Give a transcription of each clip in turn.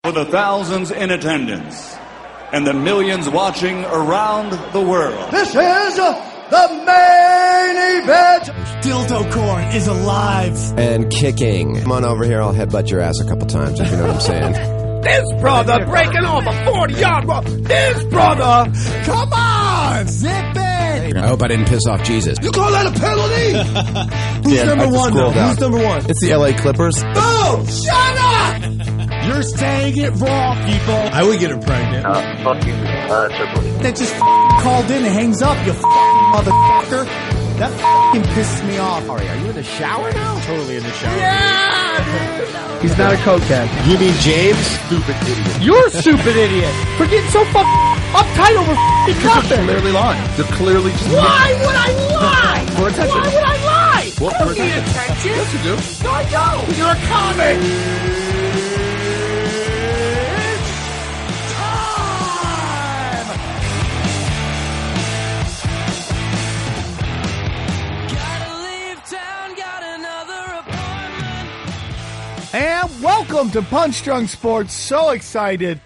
For the thousands in attendance and the millions watching around the world. This is the main event. Dildo Corn is alive. And kicking. Come on over here, I'll headbutt your ass a couple times, if you know what I'm saying. This brother breaking off a 40-yard run. This brother. Come on. Zip it. I hope I didn't piss off Jesus. You call that a penalty? Who's number one, though? Who's number one? It's the LA Clippers. Boom! Shut up! You're saying it wrong, people. I would get her pregnant. Fuck you, Triple H. That just called in and hangs up, you motherfucker. That pisses me off. Are you in the shower now? Totally in the shower. Yeah! He's not a cokehead. You mean James? Stupid idiot. You're a stupid idiot for getting so uptight over nothing. They're clearly lying. They're clearly just... Why would I lie? For attention. Why would I lie? Well, I don't need attention. Yes, you do. No, I don't. You're a comic. And welcome to Punch Drunk Sports. So excited!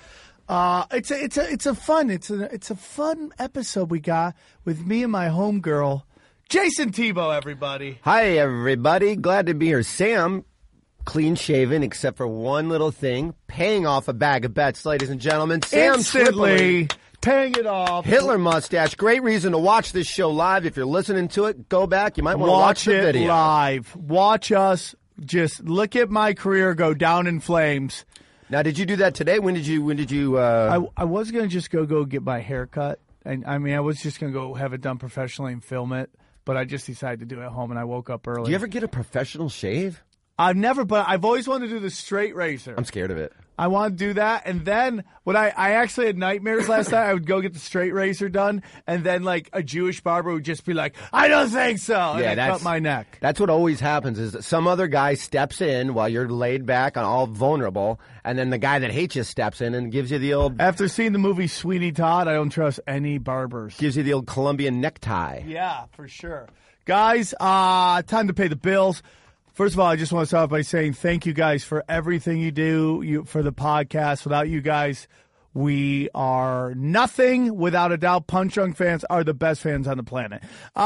It's a fun episode we got with me and my homegirl, Jason Tebow. Everybody, Hi, everybody. Glad to be here. Sam, clean shaven, except for one little thing, paying off a bag of bets, ladies and gentlemen. Sam instantly Tripoli. paying it off. Hitler mustache. Great reason to watch this show live. If you're listening to it, go back. You might want to watch the it video live. Watch us. Just look at my career go down in flames. Now, did you do that today? When did you? I was gonna just go get my hair cut, and I mean I was just gonna go have it done professionally and film it, but I just decided to do it at home, and I woke up early. Do you ever get a professional shave? I've never, but I've always wanted to do the straight razor. I'm scared of it. I want to do that, and then when I actually had nightmares last night, I would go get the straight razor done, and then like a Jewish barber would just be like, "I don't think so," and Yeah, cut my neck. That's what always happens is that some other guy steps in while you're laid back and all vulnerable, and then the guy that hates you steps in and gives you the old... After seeing the movie Sweeney Todd, I don't trust any barbers. Gives you the old Colombian necktie. Yeah, for sure. Guys, time to pay the bills. First of all, I just want to start by saying thank you guys for everything you do for the podcast. Without you guys, we are nothing. Without a doubt, Punch Drunk fans are the best fans on the planet.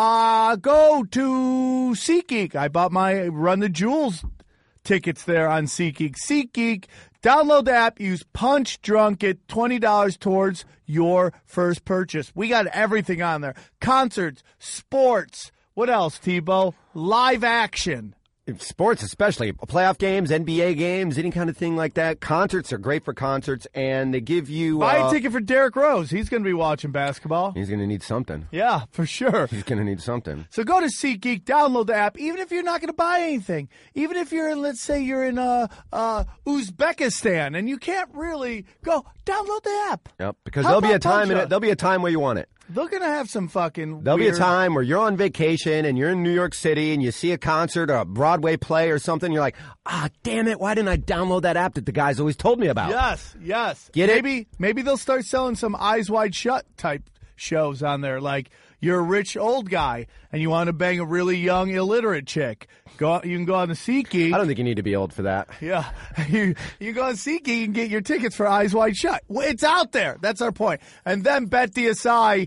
Go to SeatGeek. I bought my Run the Jewels tickets there on SeatGeek. SeatGeek, download the app, use Punch Drunk, get $20 towards your first purchase. We got everything on there. Concerts, sports. What else, Tebow? Live action. Sports, especially playoff games, NBA games, any kind of thing like that. Concerts are great for concerts, and they give you... Buy a ticket for Derrick Rose. He's going to be watching basketball. He's going to need something. Yeah, for sure. He's going to need something. So go to SeatGeek, download the app, even if you're not going to buy anything. Even if you're in, let's say you're in Uzbekistan, and you can't really go, download the app. Yep, because there'll be a time where you want it. They're going to have some fucking There'll weird... be a time where you're on vacation and you're in New York City and you see a concert or a Broadway play or something. You're like, damn it, why didn't I download that app that the guys always told me about? Yes. Get it? Maybe they'll start selling some Eyes Wide Shut type shows on there. Like, you're a rich old guy and you want to bang a really young illiterate chick. You can go on the SeatGeek. I don't think you need to be old for that. Yeah. You go on SeatGeek and get your tickets for Eyes Wide Shut. It's out there. That's our point. And then BetDSI,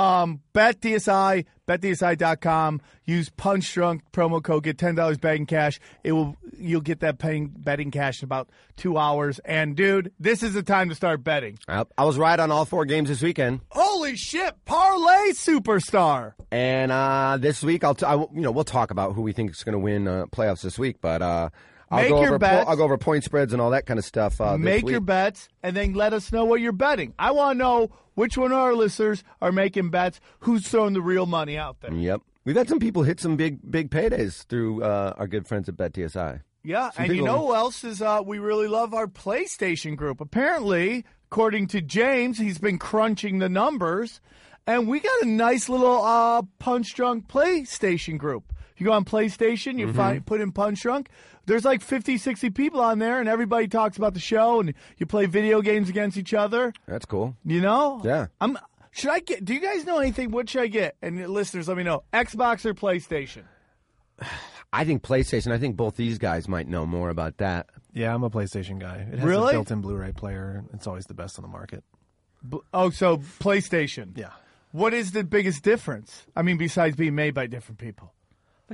BetDSI.com. Use Punch Drunk promo code. Get $10 betting cash. You'll get that betting cash in about 2 hours. And dude, this is the time to start betting. I was right on all 4 games this weekend. Holy shit! Parlay superstar. And this week we'll talk about who we think is going to win playoffs this week. But I'll go over point spreads and all that kind of stuff. Make your bets and then let us know what you're betting. I want to know which one of our listeners are making bets, who's throwing the real money out there. Yep. We've had some people hit some big paydays through our good friends at BetDSI. Yeah, and you know who else is we really love our PlayStation group. Apparently, according to James, he's been crunching the numbers, and we got a nice little Punch Drunk PlayStation group. You go on PlayStation, you put in Punch Drunk. There's like 50, 60 people on there, and everybody talks about the show, and you play video games against each other. That's cool. You know? Yeah. Do you guys know anything? What should I get? And listeners, let me know. Xbox or PlayStation? I think PlayStation. I think both these guys might know more about that. Yeah, I'm a PlayStation guy. It has Really? a built-in Blu-ray player. It's always the best on the market. So PlayStation. Yeah. What is the biggest difference? I mean, besides being made by different people. The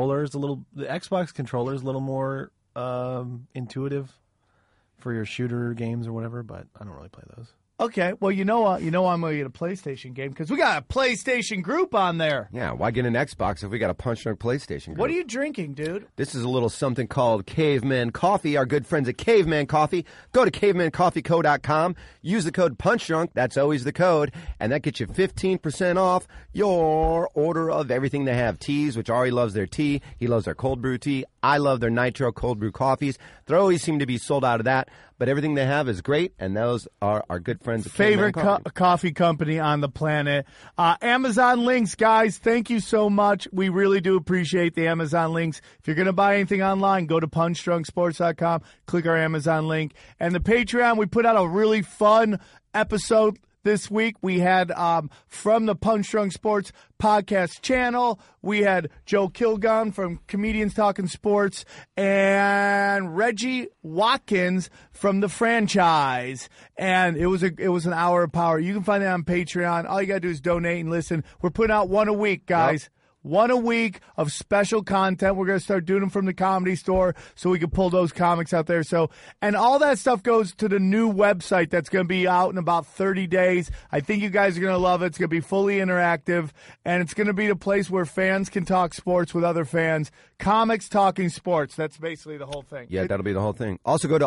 Xbox controller is a little more intuitive for your shooter games or whatever, but I don't really play those. Okay, well, I'm going to get a PlayStation game because we got a PlayStation group on there. Yeah, why get an Xbox if we got a Punch Drunk PlayStation group? What are you drinking, dude? This is a little something called Caveman Coffee. Our good friends at Caveman Coffee. Go to cavemancoffeeco.com. Use the code PUNCHDRUNK. That's always the code. And that gets you 15% off your order of everything they have. Teas, which Ari loves their tea. He loves their cold brew tea. I love their nitro cold brew coffees. They always seem to be sold out of that. But everything they have is great, and those are our good friends at Favorite Caveman Coffee. coffee company on the planet. Amazon links, guys. Thank you so much. We really do appreciate the Amazon links. If you're going to buy anything online, go to punchdrunksports.com, click our Amazon link. And the Patreon, we put out a really fun episode this week. We had from the Punch Drunk Sports podcast channel, we had Joe Kilgun from Comedians Talking Sports and Reggie Watkins from The Franchise. And it was an hour of power. You can find that on Patreon. All you got to do is donate and listen. We're putting out one a week, guys. Yep. One a week of special content. We're going to start doing them from the Comedy Store so we can pull those comics out there. And all that stuff goes to the new website that's going to be out in about 30 days. I think you guys are going to love it. It's going to be fully interactive, and it's going to be the place where fans can talk sports with other fans. Comics talking sports. That's basically the whole thing. Yeah, that'll be the whole thing. Also go to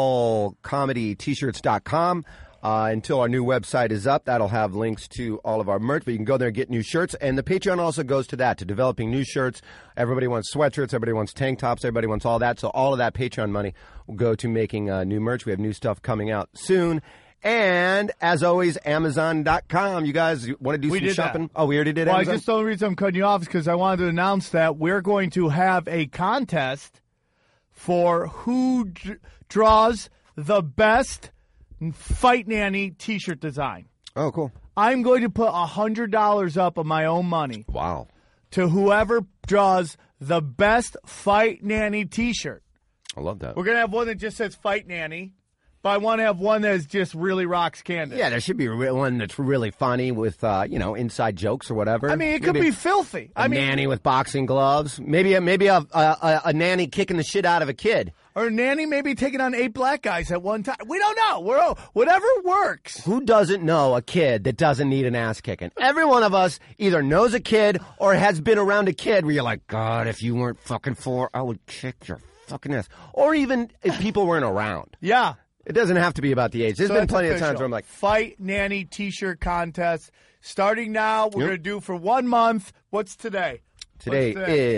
allcomedyt-shirts.com. Until our new website is up, that'll have links to all of our merch, but you can go there and get new shirts. And the Patreon also goes to that, to developing new shirts. Everybody wants sweatshirts, everybody wants tank tops, everybody wants all that. So all of that Patreon money will go to making new merch. We have new stuff coming out soon. And, as always, Amazon.com. You guys want to do some shopping? That. Oh, we already did Amazon? Amazon? The only reason I'm cutting you off is because I wanted to announce that we're going to have a contest for who draws the best Fight Nanny t-shirt design. Oh, cool. I'm going to put $100 up of my own money. Wow. To whoever draws the best Fight Nanny t-shirt. I love that. We're going to have one that just says Fight Nanny, but I want to have one that just really rocks Candace. Yeah, there should be one that's really funny with, inside jokes or whatever. I mean, it could be filthy. A nanny with boxing gloves. Maybe a nanny kicking the shit out of a kid. Or a nanny maybe taking on 8 black guys at one time. We don't know. Whatever works. Who doesn't know a kid that doesn't need an ass kicking? Every one of us either knows a kid or has been around a kid where you're like, God, if you weren't fucking 4, I would kick your fucking ass. Or even if people weren't around. Yeah. It doesn't have to be about the age. There's been plenty of times where I'm like, Fight Nanny t-shirt contest. Starting now, we're going to do for 1 month. What's today? Today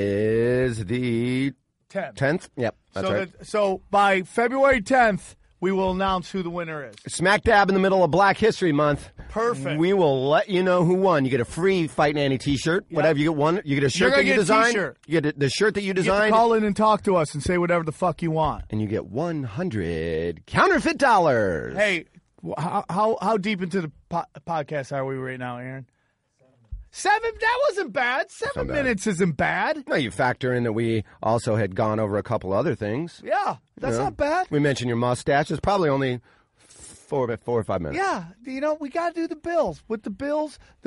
is the 10th? Yep, that's right. So by February 10th, we will announce who the winner is. Smack dab in the middle of Black History Month. Perfect. We will let you know who won. You get a free Fight Nanny t-shirt. Yep. Whatever you get one. You get a shirt that you designed. You get the shirt that you designed. You get to call in and talk to us and say whatever the fuck you want. And you get 100 counterfeit dollars. Hey, how deep into the podcast are we right now, Aaron? 7? That wasn't bad. 7 minutes isn't bad. No, you factor in that we also had gone over a couple other things. Yeah, that's not bad. We mentioned your mustache. It's probably only 4 or 5 minutes. Yeah, we got to do the Bills. With the Bills, the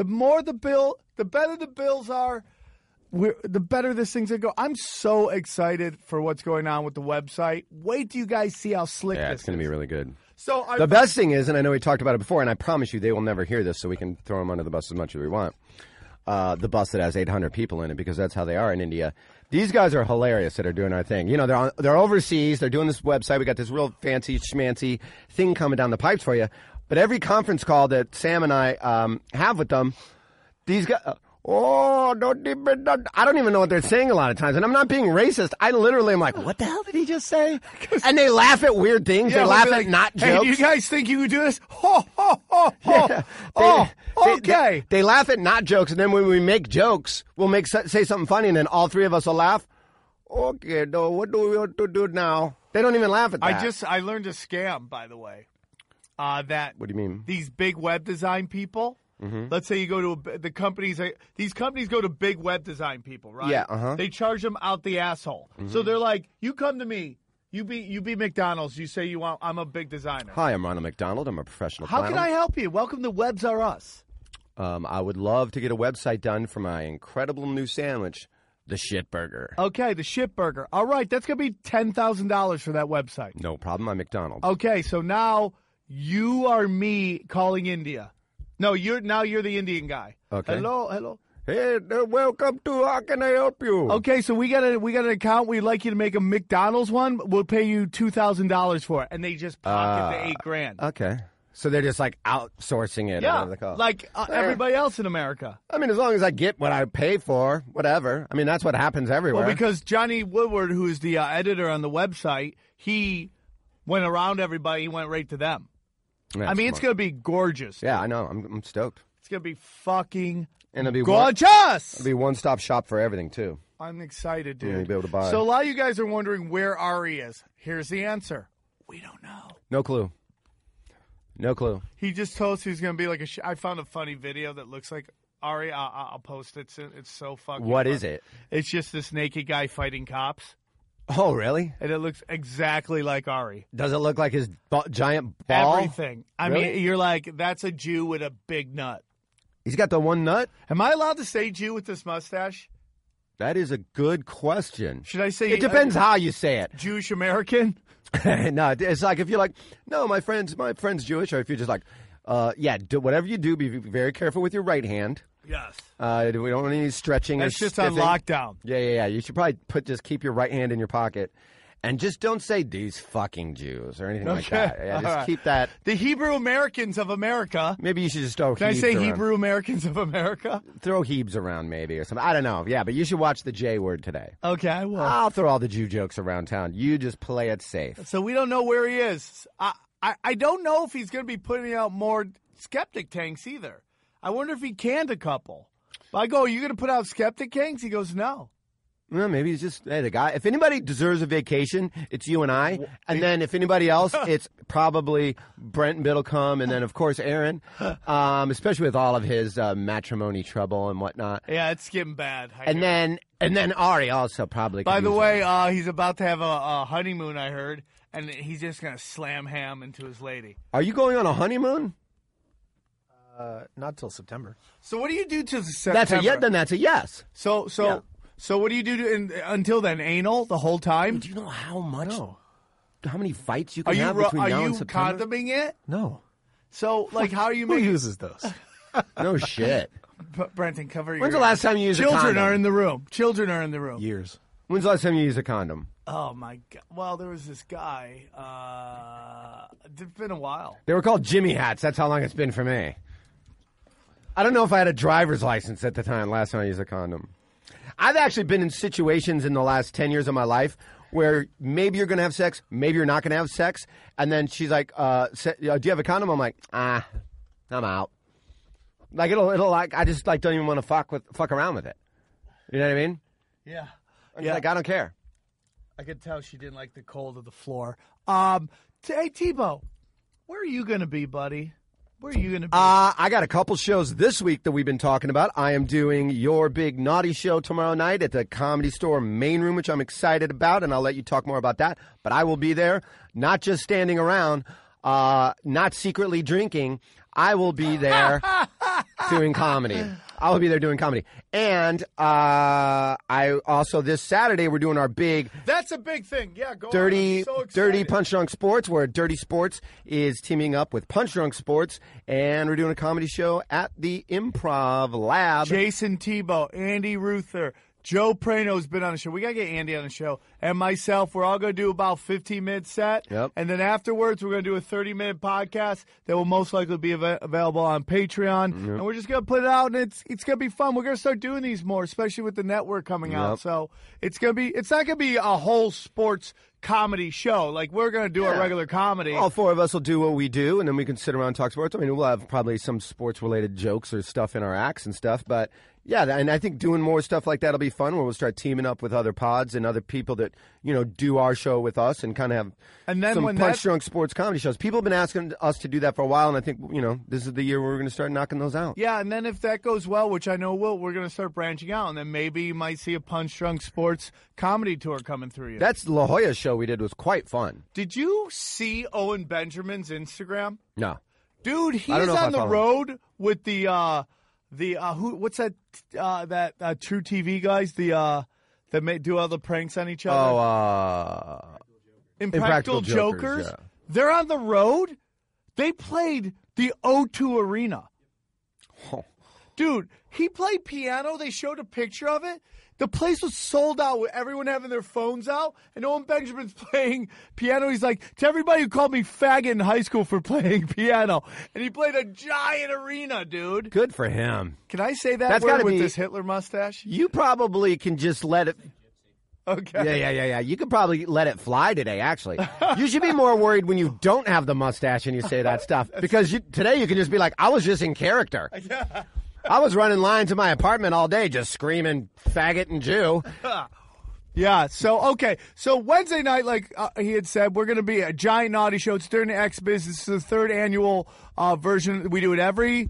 better the Bills are, the better this thing's going to go. I'm so excited for what's going on with the website. Wait till you guys see how slick this is. Yeah, it's going to be really good. So the best thing is, and I know we talked about it before, and I promise you they will never hear this, so we can throw them under the bus as much as we want. The bus that has 800 people in it, because that's how they are in India. These guys are hilarious that are doing our thing. They're overseas. They're doing this website. We got this real fancy schmancy thing coming down the pipes for you. But every conference call that Sam and I have with them, these guys, I don't even know what they're saying a lot of times. And I'm not being racist. I literally am like, what the hell did he just say? And they laugh at weird things. Yeah, they laugh at not jokes. Hey, you guys think you can do this? Ho, ho, ho, ho. Yeah. Okay. They laugh at not jokes, and then when we make jokes, we'll say something funny, and then all three of us will laugh. Okay, no, what do we want to do now? They don't even laugh at that. I learned a scam, by the way. That what do you mean? These big web design people. Mm-hmm. Let's say you go to the companies. These companies go to big web design people, right? Yeah. They charge them out the asshole. Mm-hmm. So they're like, "You come to me. You be McDonald's. You say you want. I'm a big designer. Hi, I'm Ronald McDonald. I'm a professional How planner. can I help you? Welcome to Webs Are Us. I would love to get a website done for my incredible new sandwich, the Shit Burger. Okay, the Shit Burger. All right, that's gonna be $10,000 for that website. No problem. I'm McDonald. Okay, so now you are me calling India. No, you're the Indian guy. Okay. Hello. Hey, welcome to How Can I Help You? Okay, so we got an account. We'd like you to make a McDonald's one. We'll pay you $2,000 for it, and they just pocket the $8,000. Okay. So they're just like outsourcing it. or Yeah, whatever they call it. like everybody else in America. I mean, as long as I get what I pay for, whatever. I mean, that's what happens everywhere. Well, because Johnny Woodward, who is the editor on the website, he went around everybody. He went right to them. That's I mean, it's smart. going to be gorgeous. Yeah, I know. I'm stoked. It's going to be fucking And it'll be gorgeous. It'll be one-stop shop for everything too. I'm excited, dude. Yeah, you'll be able to buy. So a lot of you guys are wondering where Ari is. Here's the answer. We don't know. No clue. No clue. He just told us he was going to be like a I found a funny video that looks like Ari. I'll post it soon. It's so fucking What funny. is it? It's just this naked guy fighting cops. Oh, really? And it looks exactly like Ari. Does it look like his giant ball? Everything. I Really? mean, you're like, that's a Jew with a big nut. He's got the one nut? Am I allowed to say Jew with this mustache? That is a good question. Should I say It depends how you say it. Jewish American? No, it's like if you're like, no, my friend's Jewish, or if you're just like, whatever you do, be very careful with your right hand. Yes. We don't want any stretching. That's or just on stiffing. lockdown. Yeah. You should probably just keep your right hand in your pocket, and just don't say these fucking Jews or anything like that. Yeah, All just right. keep that. The Hebrew Americans of America. Maybe you should just throw. Can I Hebes say around. Hebrew Americans of America? Throw Hebes around maybe or something. I don't know. Yeah, but you should watch the J word today. Okay, I will. I'll throw all the Jew jokes around town. You just play it safe. So we don't know where he is. I don't know if he's going to be putting out more skeptic tanks either. I wonder if he canned a couple. I go, are you going to put out skeptic tanks? He goes, no. Well, maybe he's just the guy. If anybody deserves a vacation, it's you and I. And then if anybody else, it's probably Brent Biddlecombe, and then of course Aaron. Especially with all of his matrimony trouble and whatnot. Yeah, it's getting bad. And then Ari also probably. By could the use way, it. he's about to have a honeymoon, I heard, and he's just going to slam ham into his lady. Are you going on a honeymoon? Not till September. So what do you do to September? That's a yes. Then that's a yes. So what do you do until then? Anal the whole time? Do you know how much? How many fights you Are can you have between now and you September? condoming it? No. So like, how are you Who making? uses those? No shit. Brenton, cover your. When's the last time you used a Children condom? are in the room. Children are in the room. Years. When's the last time you used a condom? Oh my god! Well, there was this guy. It's been a while. They were called Jimmy hats. That's how long it's been for me. I don't know if I had a driver's license at the time, last time I used a condom. I've actually been in situations in the last 10 years of my life where maybe you're going to have sex, maybe you're not going to have sex, and then she's like, do you have a condom? I'm like, I'm out. Like, it'll like, I just like don't even want to fuck around with it. You know what I mean? Yeah. I'm just like, I don't care. I could tell she didn't like the cold of the floor. Hey, Tebow, where are you going to be, buddy? Where are you going to be? I got a couple shows this week that we've been talking about. I am doing Your Big Naughty Show tomorrow night at the Comedy Store main room, which I'm excited about, and I'll let you talk more about that. But I will be there, not just standing around, not secretly drinking. I will be there doing comedy. I will be there doing comedy. And I also, this Saturday, we're doing our big That's a big thing. Yeah, go Dirty, on. I'm so excited. Dirty Punch Drunk Sports, where Dirty Sports is teaming up with Punch Drunk Sports, and we're doing a comedy show at the Improv Lab. Jason Tebow, Andy Ruther, Joe Prano's been on the show. We got to get Andy on the show. And myself, we're all going to do about 15-minute set. Yep. And then afterwards, we're going to do a 30-minute podcast that will most likely be available on Patreon. And we're just going to put it out, and it's going to be fun. We're going to start doing these more, especially with the network coming out. So it's not going to be a whole sports comedy show. Like, we're going to do our regular comedy. All four of us will do what we do, and then we can sit around and talk sports. I mean, we'll have probably some sports-related jokes or stuff in our acts and stuff, but Yeah, and I think doing more stuff like that will be fun, where we'll start teaming up with other pods and other people that, do our show with us and kind of have some punch-drunk sports comedy shows. People have been asking us to do that for a while, and I think, this is the year where we're going to start knocking those out. Yeah, and then if that goes well, which I know will, we're going to start branching out, and then maybe you might see a punch-drunk sports comedy tour coming through you. That's La Jolla show we did was quite fun. Did you see Owen Benjamin's Instagram? No. Dude, he's on the road with the what's that True TV guys that do all the pranks on each other? Impractical Jokers. Yeah. They're on the road. They played the O2 Arena. Oh. Dude, he played piano. They showed a picture of it. The place was sold out with everyone having their phones out, and Owen Benjamin's playing piano. He's like, to everybody who called me faggot in high school for playing piano. And he played a giant arena, dude. Good for him. Can I say that That's word gotta with be, this Hitler mustache? You probably can just let it... Okay. Yeah. You could probably let it fly today, actually. You should be more worried when you don't have the mustache and you say that stuff. Because today you can just be like, I was just in character. Yeah. I was running lines in my apartment all day just screaming faggot and Jew. Yeah, so Wednesday night, like he had said, we're going to be a giant naughty show. It's during the X-Biz. This is the third annual version. We do it every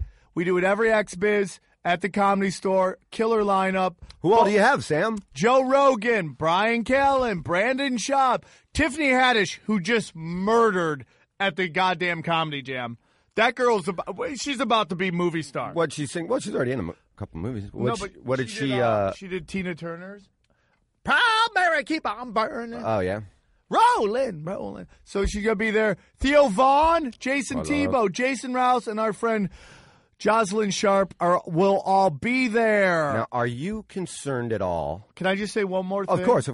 X-Biz at the Comedy Store. Killer lineup. Who all do you have, Sam? Joe Rogan, Brian Callen, Brandon Schaub, Tiffany Haddish, who just murdered at the goddamn Comedy Jam. That girl's she's about to be movie star. What'd she sing? Well, she's already in a couple movies. What did she? She did Tina Turner's. Proud Mary, keep on burning. Oh yeah. Rolling. So she's gonna be there. Theo Vaughn, Jason Tebow, Jason Rouse, and our friend Jocelyn Sharp will all be there. Now, are you concerned at all? Can I just say one more thing? Of course.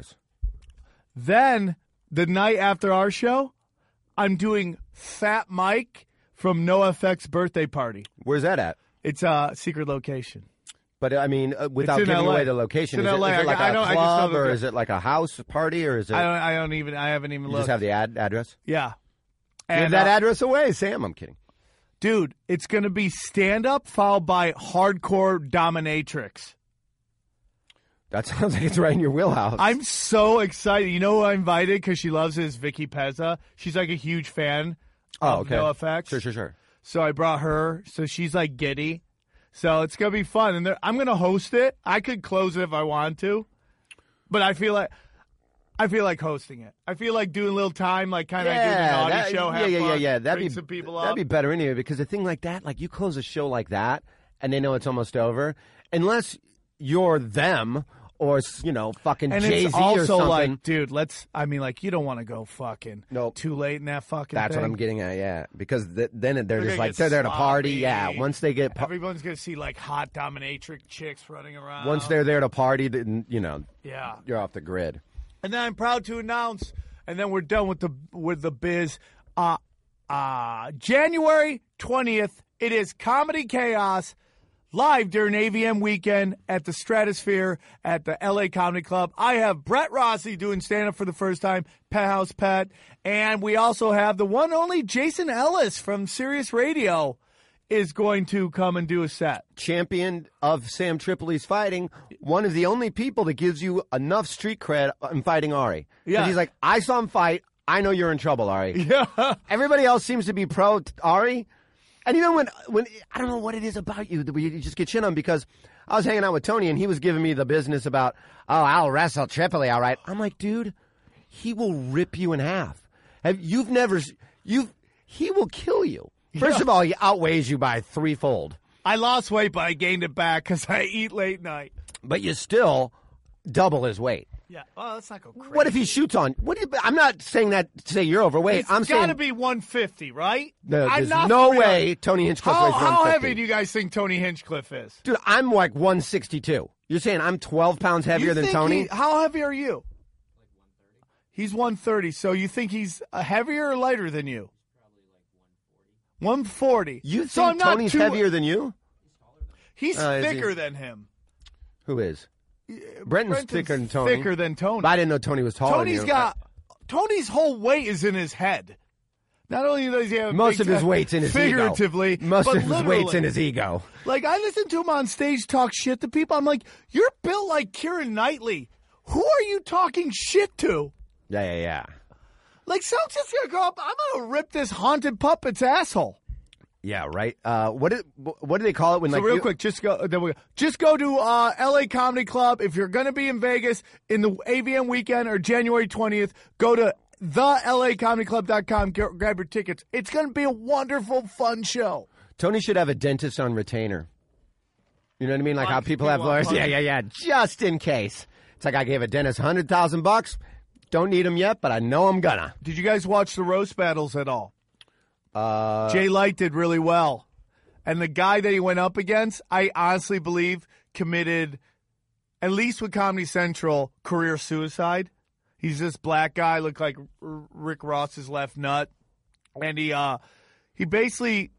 Then the night after our show, I'm doing Fat Mike from NoFX birthday party. Where's that at? It's a secret location. But I mean, without giving away the location, it's is in LA. It like a club or is it like a house party or is it? I haven't even You looked. just have the address. Yeah. Give that address away, Sam. I'm kidding. Dude, it's going to be stand-up followed by hardcore dominatrix. That sounds like it's right in your wheelhouse. I'm so excited. You know who I invited because she loves is Vicky Pezza. She's like a huge fan of NoFX. Sure. So I brought her. So she's like giddy. So it's going to be fun. And I'm going to host it. I could close it if I wanted to. But I feel like hosting it. I feel like doing a little time, like kind of doing the naughty show. Have fun, bring some people up. That'd be better anyway, because a thing like that, like you close a show like that, and they know it's almost over, unless you're them or fucking and Jay-Z it's also or something. like, dude, you don't want to go fucking too late in that fucking. That's thing. what I'm getting at, yeah, because then they're just like they're there to party, yeah. Once they get, everyone's gonna see like hot dominatrix chicks running around. Once they're there to party, then yeah, you're off the grid. And then I'm proud to announce, and then we're done with the biz. January 20th, it is Comedy Chaos live during AVM weekend at the Stratosphere at the LA Comedy Club. I have Brett Rossi doing stand-up for the first time, Pet House Pet, and we also have the one only Jason Ellis from Sirius Radio is going to come and do a set. Champion of Sam Tripoli's fighting, one of the only people that gives you enough street cred in fighting Ari. Yeah. He's like, I saw him fight. I know you're in trouble, Ari. Yeah. Everybody else seems to be pro Ari. And even when I don't know what it is about you that you just get shit on, because I was hanging out with Tony and he was giving me the business about, I'll wrestle Tripoli, all right. I'm like, dude, he will rip you in half. He will kill you. First of all, he outweighs you by threefold. I lost weight, but I gained it back because I eat late night. But you still double his weight. Yeah. Oh, let's not go crazy. What if he shoots on? I'm not saying that to say you're overweight. I'm saying it's got to be 150, right? There's no way Tony Hinchcliffe weighs 150. How heavy do you guys think Tony Hinchcliffe is? Dude, I'm like 162. You're saying I'm 12 pounds heavier than Tony? How heavy are you? Like 130. He's 130. So you think he's heavier or lighter than you? 140. You think Tony's heavier than you? He's thicker than him. Who is? Brenton's thicker than Tony. Thicker than Tony. But I didn't know Tony was taller than you. Tony's whole weight is in his head. Not only does he have Most of his weight's in his figuratively, ego. Most but of his literally. weight's in his ego. Like, I listen to him on stage talk shit to people. I'm like, you're built like Keira Knightley. Who are you talking shit to? Yeah. Like, someone's just going to go up, I'm going to rip this haunted puppet's asshole. Yeah, right. What do they call it when So like real quick, just go to LA Comedy Club. If you're going to be in Vegas in the AVN weekend or January 20th, go to thelacomedyclub.com, grab your tickets. It's going to be a wonderful, fun show. Tony should have a dentist on retainer. You know what I mean? Like how people have people lawyers. on Yeah. Just in case. It's like I gave a dentist $100,000. Don't need them yet, but I know I'm gonna. Did you guys watch the roast battles at all? Jay Light did really well. And the guy that he went up against, I honestly believe, committed, at least with Comedy Central, career suicide. He's this black guy, looked like Rick Ross's left nut. And he basically...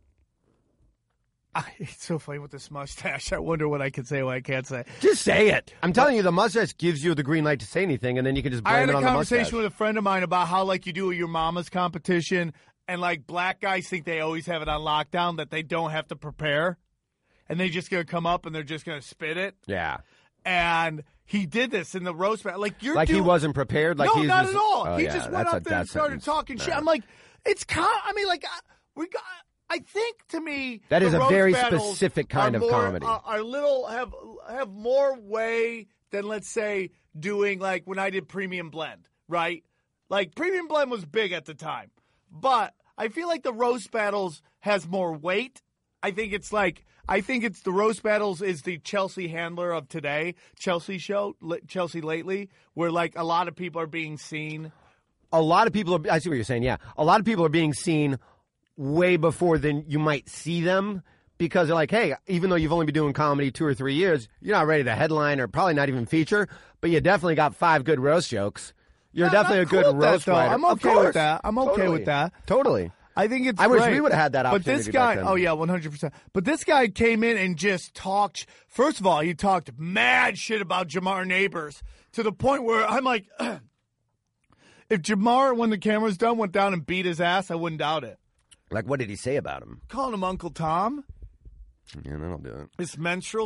It's so funny with this mustache. I wonder what I can say, what I can't say. Just say it. I'm telling you, the mustache gives you the green light to say anything, and then you can just blame I had it a on the mustache. conversation with a friend of mine about how, like, you do with your mama's competition, and, like, black guys think they always have it on lockdown, that they don't have to prepare, and they just going to come up and they're just going to spit it. Yeah. And he did this in the roast battle. Like, he wasn't prepared? Like no, he's not just, at all. Oh, He yeah, just went that's up there and started talking shit. No. I'm like, I mean, like, I think, to me, That is the a roast very battles specific kind of are more, comedy. Are little have more way than, let's say, doing like when I did Premium Blend, right? Like Premium Blend was big at the time, but I feel like the roast battles has more weight. I think it's the roast battles is the Chelsea Handler of today, Chelsea Lately, where like a lot of people are being seen. A lot of people I see what you're saying, yeah. A lot of people are being seen way before than you might see them because they're like, hey, even though you've only been doing comedy 2 or 3 years, you're not ready to headline or probably not even feature, but you definitely got 5 good roast jokes. You're definitely a good roast writer. I'm okay with that. I'm okay with that. Totally. I think it's I great. wish we would have had that opportunity. But this guy, back then. 100%. But this guy came in and just talked. First of all, he talked mad shit about Jamar Neighbors to the point where I'm like, if Jamar, when the camera's done, went down and beat his ass, I wouldn't doubt it. Like, what did he say about him? Calling him Uncle Tom. Yeah, that'll do it. This minstrel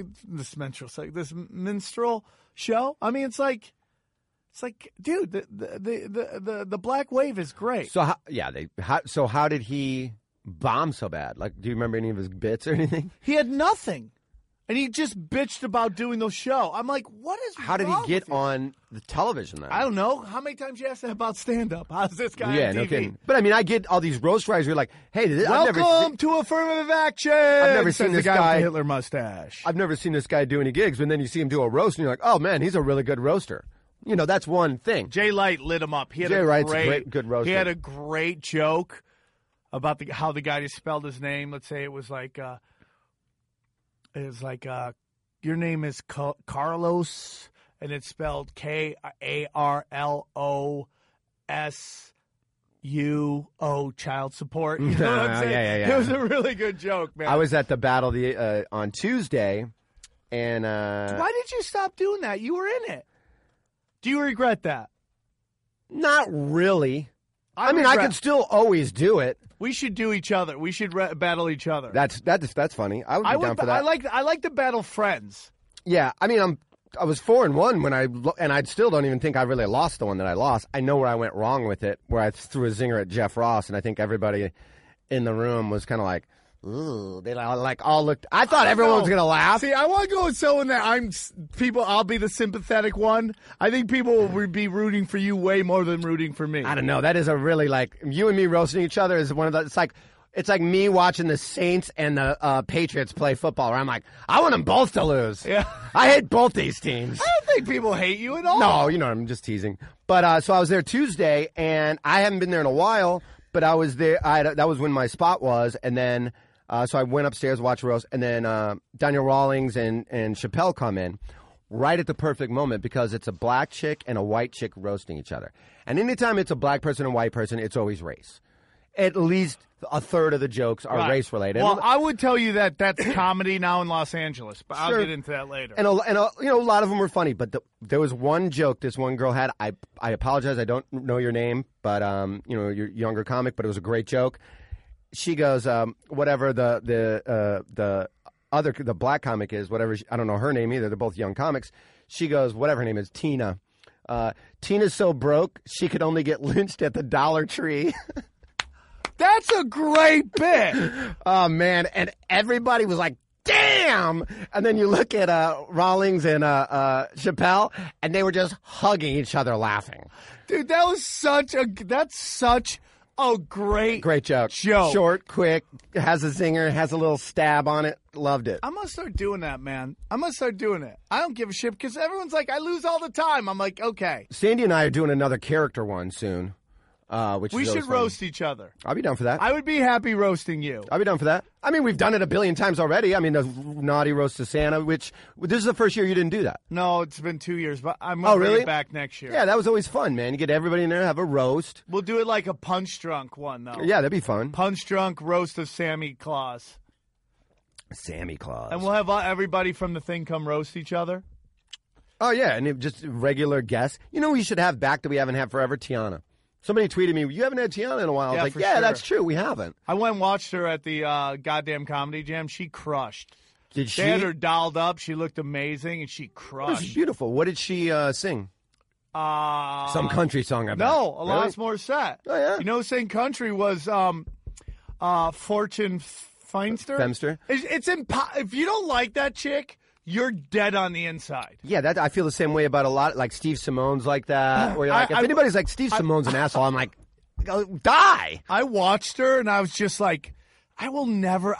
show. I mean, it's like, dude, the black wave is great. So how did he bomb so bad? Like, do you remember any of his bits or anything? He had nothing, and he just bitched about doing the show. I'm like, what is? How did he get on the television then? I don't know. How many times you asked that about stand-up? How's this guy Yeah, on TV? no kidding. But I mean, I get all these roast writers who are like, hey, Welcome to Affirmative Action. I've never says seen the this guy with guy- the Hitler mustache. I've never seen this guy do any gigs, but then you see him do a roast, and you're like, oh man, he's a really good roaster. You know, that's one thing. Jay Light lit him up. He had Jay a Wright's great, a great, good roaster. He had a great joke about how the guy just spelled his name. Let's say it was like, your name is Carlos, and it's spelled KARLOSUO, child support. You know what I'm saying? Yeah. It was a really good joke, man. I was at the battle on Tuesday, and Why did you stop doing that? You were in it. Do you regret that? not really. I mean, I could still always do it. We should do each other. We should battle each other. That's funny. I would be down for that. I like to battle friends. Yeah, I mean, I was 4-1 and I still don't even think I really lost the one that I lost. I know where I went wrong with it, where I threw a zinger at Jeff Ross, and I think everybody in the room was kind of like, ooh, they like all looked. I thought everyone was gonna laugh. See, I want to go with someone that I'll be the sympathetic one. I think people will be rooting for you way more than rooting for me. I don't know. That is a really like you and me roasting each other is one of the. It's like me watching the Saints and the Patriots play football, where I'm like, I want them both to lose. Yeah. I hate both these teams. I don't think people hate you at all. No, you know, I'm just teasing. But so I was there Tuesday, and I haven't been there in a while. But I was there. That was when my spot was, and then so I went upstairs to watch roast, and then Daniel Rawlings and Chappelle come in right at the perfect moment because it's a black chick and a white chick roasting each other. And anytime it's a black person and a white person, it's always race. At least a third of the jokes are Right. race related. Well, I would tell you that that's comedy now in Los Angeles, but I'll Sure. get into that later. And a lot of them were funny, but there was one joke this one girl had. I apologize, I don't know your name, but you're a younger comic, but it was a great joke. She goes, whatever the black comic is, whatever I don't know her name either. They're both young comics. She goes, whatever her name is, Tina. Tina's so broke she could only get lynched at the Dollar Tree. That's a great bit. Oh, man. And everybody was like, damn. And then you look at Rawlings and Chappelle, and they were just hugging each other laughing. Dude, that's such a great joke. Short, quick, has a zinger, has a little stab on it. Loved it. I'm going to start doing that, man. I'm going to start doing it. I don't give a shit because everyone's like, I lose all the time. I'm like, okay. Sandy and I are doing another character one soon. Which We is always should fun. roast each other. I'll be down for that. I would be happy roasting you. I'll be down for that. I mean, we've done it a billion times already. I mean, the naughty roast to Santa, which this is the first year you didn't do that. No, it's been 2 years, but I'm going to bring really? it back next year. Yeah, that was always fun, man. You get everybody in there, have a roast. We'll do it like a Punch Drunk one, though. Yeah, that'd be fun. Punch Drunk roast of Sammy Claus. Sammy Claus. And we'll have everybody from the thing come roast each other. Oh, yeah, and just regular guests. You know who we should have back that we haven't had forever? Tiana. Somebody tweeted me, you haven't had Tiana in a while. I was like, for yeah, sure. that's true. We haven't. I went and watched her at the goddamn Comedy Jam. She crushed. Did she? They had her dolled up. She looked amazing, and she Oh, crushed. she's beautiful. What did she sing? Some country song, I bet. No, Really? Alanis Morissette. Oh, yeah? You know who sang country was Fortune Feinster? Femster? It's if you don't like that chick, you're dead on the inside. Yeah, I feel the same way about a lot, like Steve Simone's like that. Where you're like, if anybody's like, Steve Simone's an asshole, I'm like, go die. I watched her, and I was just like, I will never,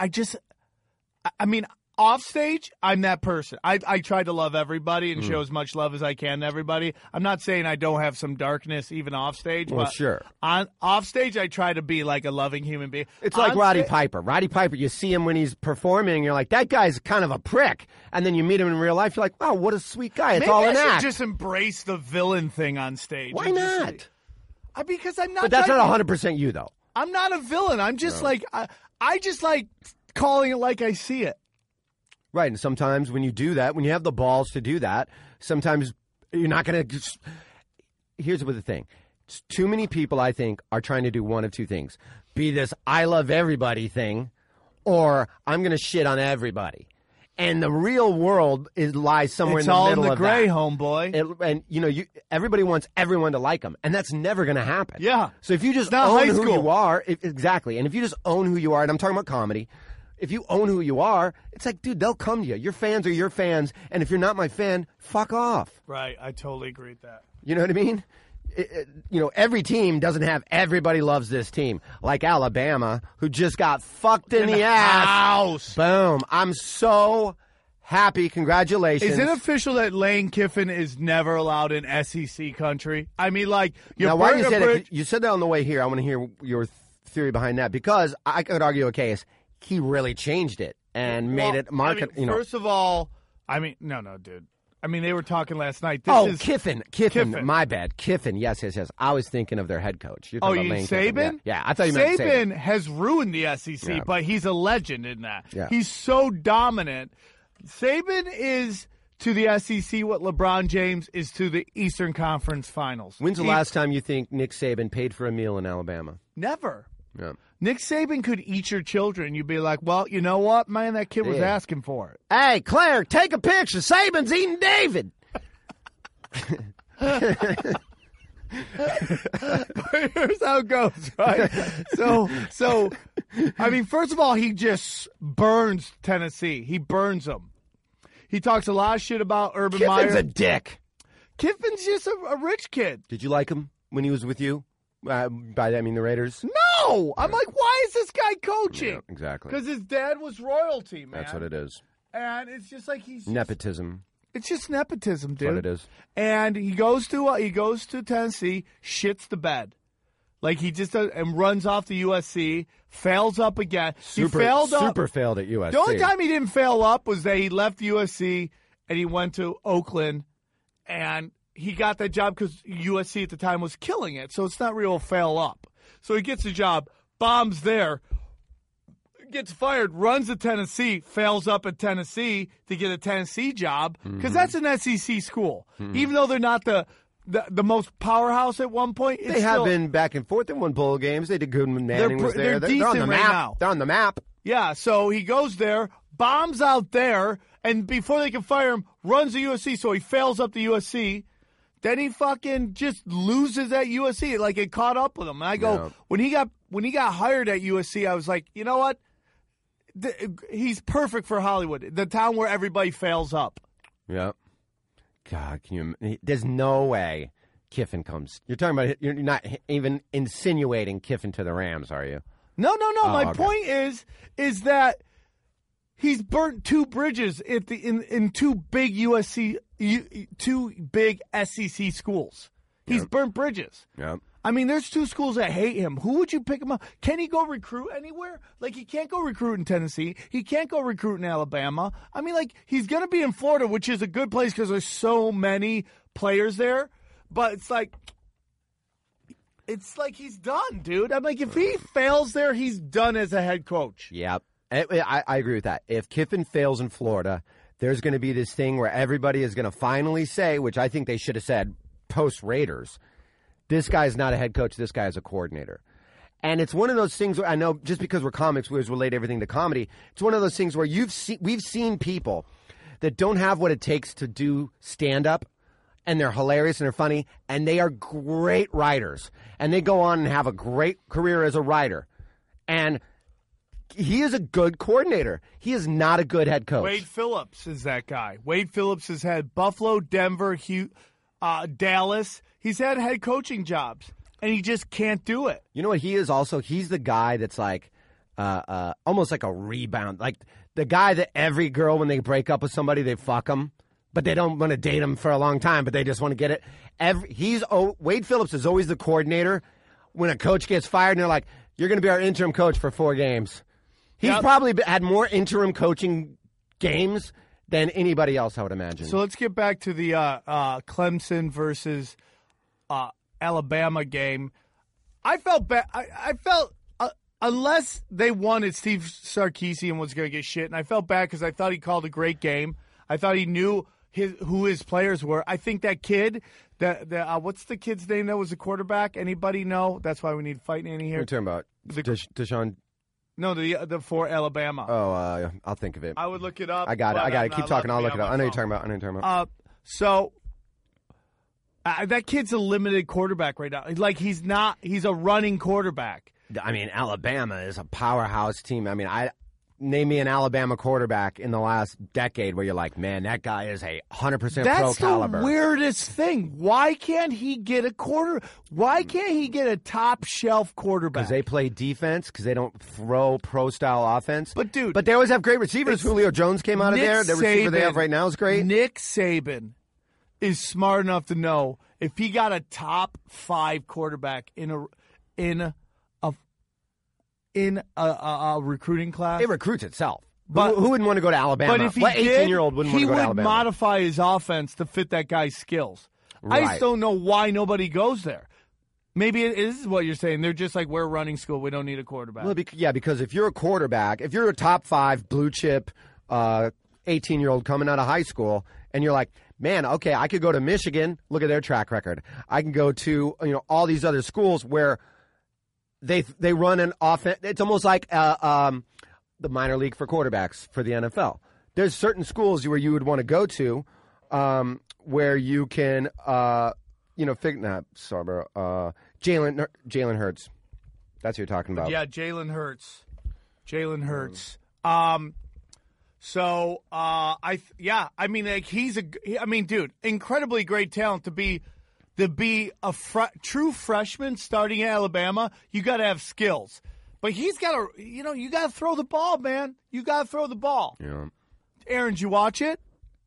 I mean, off stage, I'm that person. I try to love everybody and show as much love as I can to everybody. I'm not saying I don't have some darkness even off stage. Well, but sure. Off stage, I try to be like a loving human being. It's like On Roddy sta- Piper. Roddy Piper, you see him when he's performing, you're like, that guy's kind of a prick. And then you meet him in real life, you're like, wow, what a sweet guy. It's Maybe all I an should act. just embrace the villain thing on stage. Why and just not? like- because I'm not. But that's trying not to- 100% you, though. I'm not a villain. I'm just like I just like calling it like I see it. Right, and sometimes when you do that, when you have the balls to do that, sometimes you're not going to. Here's what the thing: too many people, I think, are trying to do one of two things: be this "I love everybody" thing, or I'm going to shit on everybody. And the real world lies somewhere It's in the all middle in the of gray, that. homeboy. And everybody wants everyone to like them, and that's never going to happen. Yeah. So if you just It's not own high who school. you are, exactly, and if you just own who you are, and I'm talking about comedy. If you own who you are, it's like, dude, they'll come to you. Your fans are your fans, and if you're not my fan, fuck off. Right, I totally agree with that. You know what I mean? Every team doesn't have everybody loves this team. Like Alabama, who just got fucked in the ass. House. Boom. I'm so happy. Congratulations. Is it official that Lane Kiffin is never allowed in SEC country? I mean, like, Now, why you say that? You said that on the way here. I want to hear your theory behind that, because I could argue a case. He really changed it and made it market. I mean, First of all, I mean, no, dude. I mean, they were talking last night. Kiffin. My bad. Kiffin. Yes. I was thinking of their head coach. You're talking about Lane Saban? Kiffin. Yeah, I thought you meant Saban. Saban has ruined the SEC, but he's a legend in that. Yeah. He's so dominant. Saban is to the SEC what LeBron James is to the Eastern Conference Finals. When's the last time you think Nick Saban paid for a meal in Alabama? Never. Yeah. Nick Saban could eat your children. You'd be like, well, you know what, man? That kid was Yeah. asking for it. Hey, Claire, take a picture. Saban's eating David. Here's how it goes, right? So, I mean, first of all, he just burns Tennessee. He burns them. He talks a lot of shit about Urban Kiffin's Meyer. a dick. Kiffin's just a rich kid. Did you like him when he was with you? By that, I mean the Raiders. No! I'm like, why is this guy coaching? Yeah, exactly. Because his dad was royalty, man. That's what it is. And it's just like he's Nepotism. It's just nepotism, dude. That's what it is. And he goes to Tennessee, shits the bed, like he just does, and runs off to USC, fails up again. He failed up. Super failed at USC. The only time he didn't fail up was that he left USC and he went to Oakland, and he got that job because USC at the time was killing it. So it's not real fail up. So he gets a job, bombs there, kid gets fired, runs to Tennessee, fails up at Tennessee to get a Tennessee job because that's an SEC school. Even though they're not the most powerhouse at one point, it's They have still, been back and forth. They won bowl games. They did good when Manning was there. they're on the decent right map. now. They're on the map. Yeah, so he goes there, bombs out there, and before they can fire him, runs to USC, so he fails up to USC. Then he fucking just loses at USC. Like, it caught up with him. And I go, when he got hired at USC, I was like, you know what? He's perfect for Hollywood, the town where everybody fails up. Yeah. God, can you? There's no way Kiffin comes. You're talking about. You're not even insinuating Kiffin to the Rams, are you? No. My okay. point is that he's burnt two bridges in two big two big SEC schools. He's burnt bridges. Yeah. I mean, there's two schools that hate him. Who would you pick him up? Can he go recruit anywhere? Like, he can't go recruit in Tennessee. He can't go recruit in Alabama. I mean, like, he's going to be in Florida, which is a good place because there's so many players there. But it's like he's done, dude. I'm like, if he fails there, he's done as a head coach. Yeah. I agree with that. If Kiffin fails in Florida, there's going to be this thing where everybody is going to finally say, which I think they should have said post-Raiders, this guy's not a head coach, this guy is a coordinator. And it's one of those things where I know just because we're comics, we always relate everything to comedy. It's one of those things where we've seen people that don't have what it takes to do stand-up, and they're hilarious and they're funny, and they are great writers. And they go on and have a great career as a writer. And he is a good coordinator. He is not a good head coach. Wade Phillips is that guy. Wade Phillips has had Buffalo, Denver, Dallas. He's had head coaching jobs, and he just can't do it. You know what he is also? He's the guy that's like almost like a rebound. Like the guy that every girl, when they break up with somebody, they fuck him, but they don't want to date him for a long time, but they just want to get it. Wade Phillips is always the coordinator when a coach gets fired, and they're like, you're going to be our interim coach for 4 games. He's probably had more interim coaching games than anybody else, I would imagine. So let's get back to the Clemson versus Alabama game. I felt bad. I felt unless they wanted Steve Sarkisian was going to get shit, and I felt bad because I thought he called a great game. I thought he knew who his players were. I think that kid, what's the kid's name that was the quarterback? Anybody know? That's why we need Fight Nanny here. What are you talking about? Deshaun? No, the for Alabama. Oh, I'll think of it. I would look it up. I got it. Keep talking. I'll look it up. I know you're talking about. So that kid's a limited quarterback right now. Like, he's not. He's a running quarterback. I mean, Alabama is a powerhouse team. I mean, name me an Alabama quarterback in the last decade where you're like, man, that guy is 100% pro caliber. That's the weirdest thing. Why can't he get Why can't he get a top shelf quarterback? Because they play defense. Because they don't throw pro style offense. But dude, they always have great receivers. Julio Jones came out of there. The receiver they have right now is great. Nick Saban is smart enough to know if he got a top 5 quarterback in a recruiting class. It recruits itself. But who wouldn't want to go to Alabama? But if he what 18-year-old wouldn't want to go to Alabama? He would modify his offense to fit that guy's skills. Right. I just don't know why nobody goes there. Maybe it is what you're saying. They're just like, we're a running school. We don't need a quarterback. Well, because if you're a quarterback, if you're a top 5 blue chip 18-year-old coming out of high school, and you're like, man, okay, I could go to Michigan. Look at their track record. I can go to all these other schools where they run an offense. It's almost like the minor league for quarterbacks for the NFL. There's certain schools where you would want to go to where you can, Jalen Hurts. That's what you're talking about. Yeah, Jalen Hurts. Dude, incredibly great talent to be a true freshman starting at Alabama. You got to have skills, but he's got to, you got to throw the ball, man. You got to throw the ball. Yeah. Aaron, did you watch it?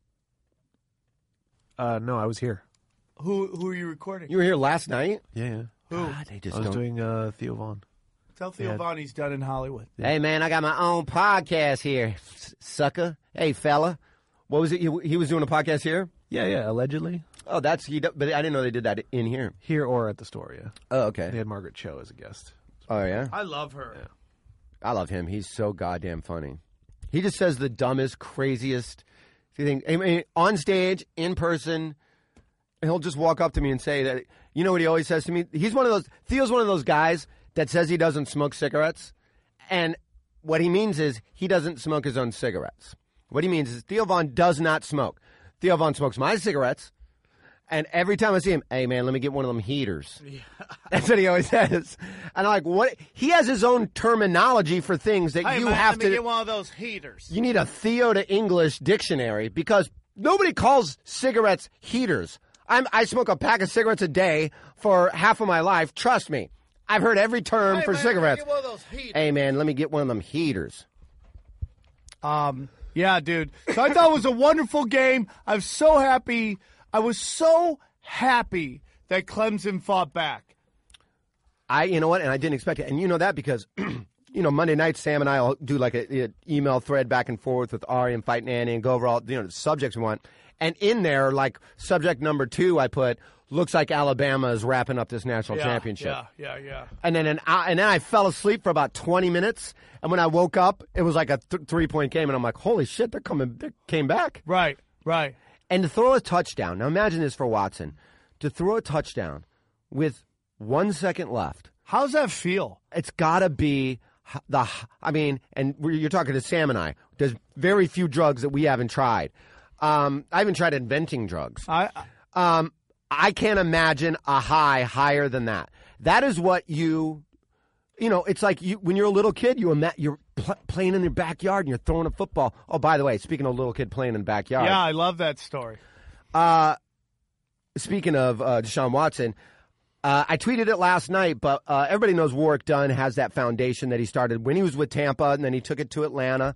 No, I was here. Who are you recording? You were here last night? Yeah. Who? God, they just I was don't. doing Theo Vaughn. Tell Theo Vaughn he's done in Hollywood. Hey, man, I got my own podcast here, sucker. Hey, fella. What was it? He was doing a podcast here? Yeah, allegedly. Oh, but I didn't know they did that in here. Here or at the store, yeah. Oh, okay. They had Margaret Cho as a guest. Oh, yeah? I love her. Yeah. I love him. He's so goddamn funny. He just says the dumbest, craziest thing. I mean, on stage, in person, he'll just walk up to me and say that, you know what he always says to me? Theo's one of those guys that says he doesn't smoke cigarettes. And what he means is he doesn't smoke his own cigarettes. What he means is Theo Von does not smoke. Theo Von smokes my cigarettes. And every time I see him, hey, man, let me get one of them heaters. Yeah. That's what he always says. And I'm like, what? He has his own terminology for things that hey, you man, have let to. Me get one of those heaters. You need a Theo to English dictionary because nobody calls cigarettes heaters. I smoke a pack of cigarettes a day for half of my life. Trust me. I've heard every term for cigarettes. Let me get one of those heaters. Hey, man, let me get one of them heaters. Yeah, dude. So I thought it was a wonderful game. I was so happy. I was so happy that Clemson fought back. You know what? And I didn't expect it. And you know that because, Monday night, Sam and I will do like an email thread back and forth with Ari and Fight Nanny and go over all, the subjects we want. And in there, like subject number 2, I put, looks like Alabama is wrapping up this national championship. Yeah. And then I fell asleep for about 20 minutes. And when I woke up, it was like a 3-point game. And I'm like, holy shit, they came back. Right. And to throw a touchdown. Now imagine this for Watson. To throw a touchdown with 1 second left. How's that feel? It's got to be you're talking to Sam and I. There's very few drugs that we haven't tried. I haven't tried inventing drugs. I can't imagine a high higher than that. That is what it's like when you're a little kid, you're playing in your backyard and you're throwing a football. Oh, by the way, speaking of little kid playing in the backyard. Yeah, I love that story. Speaking of Deshaun Watson, I tweeted it last night, but everybody knows Warwick Dunn has that foundation that he started when he was with Tampa, and then he took it to Atlanta,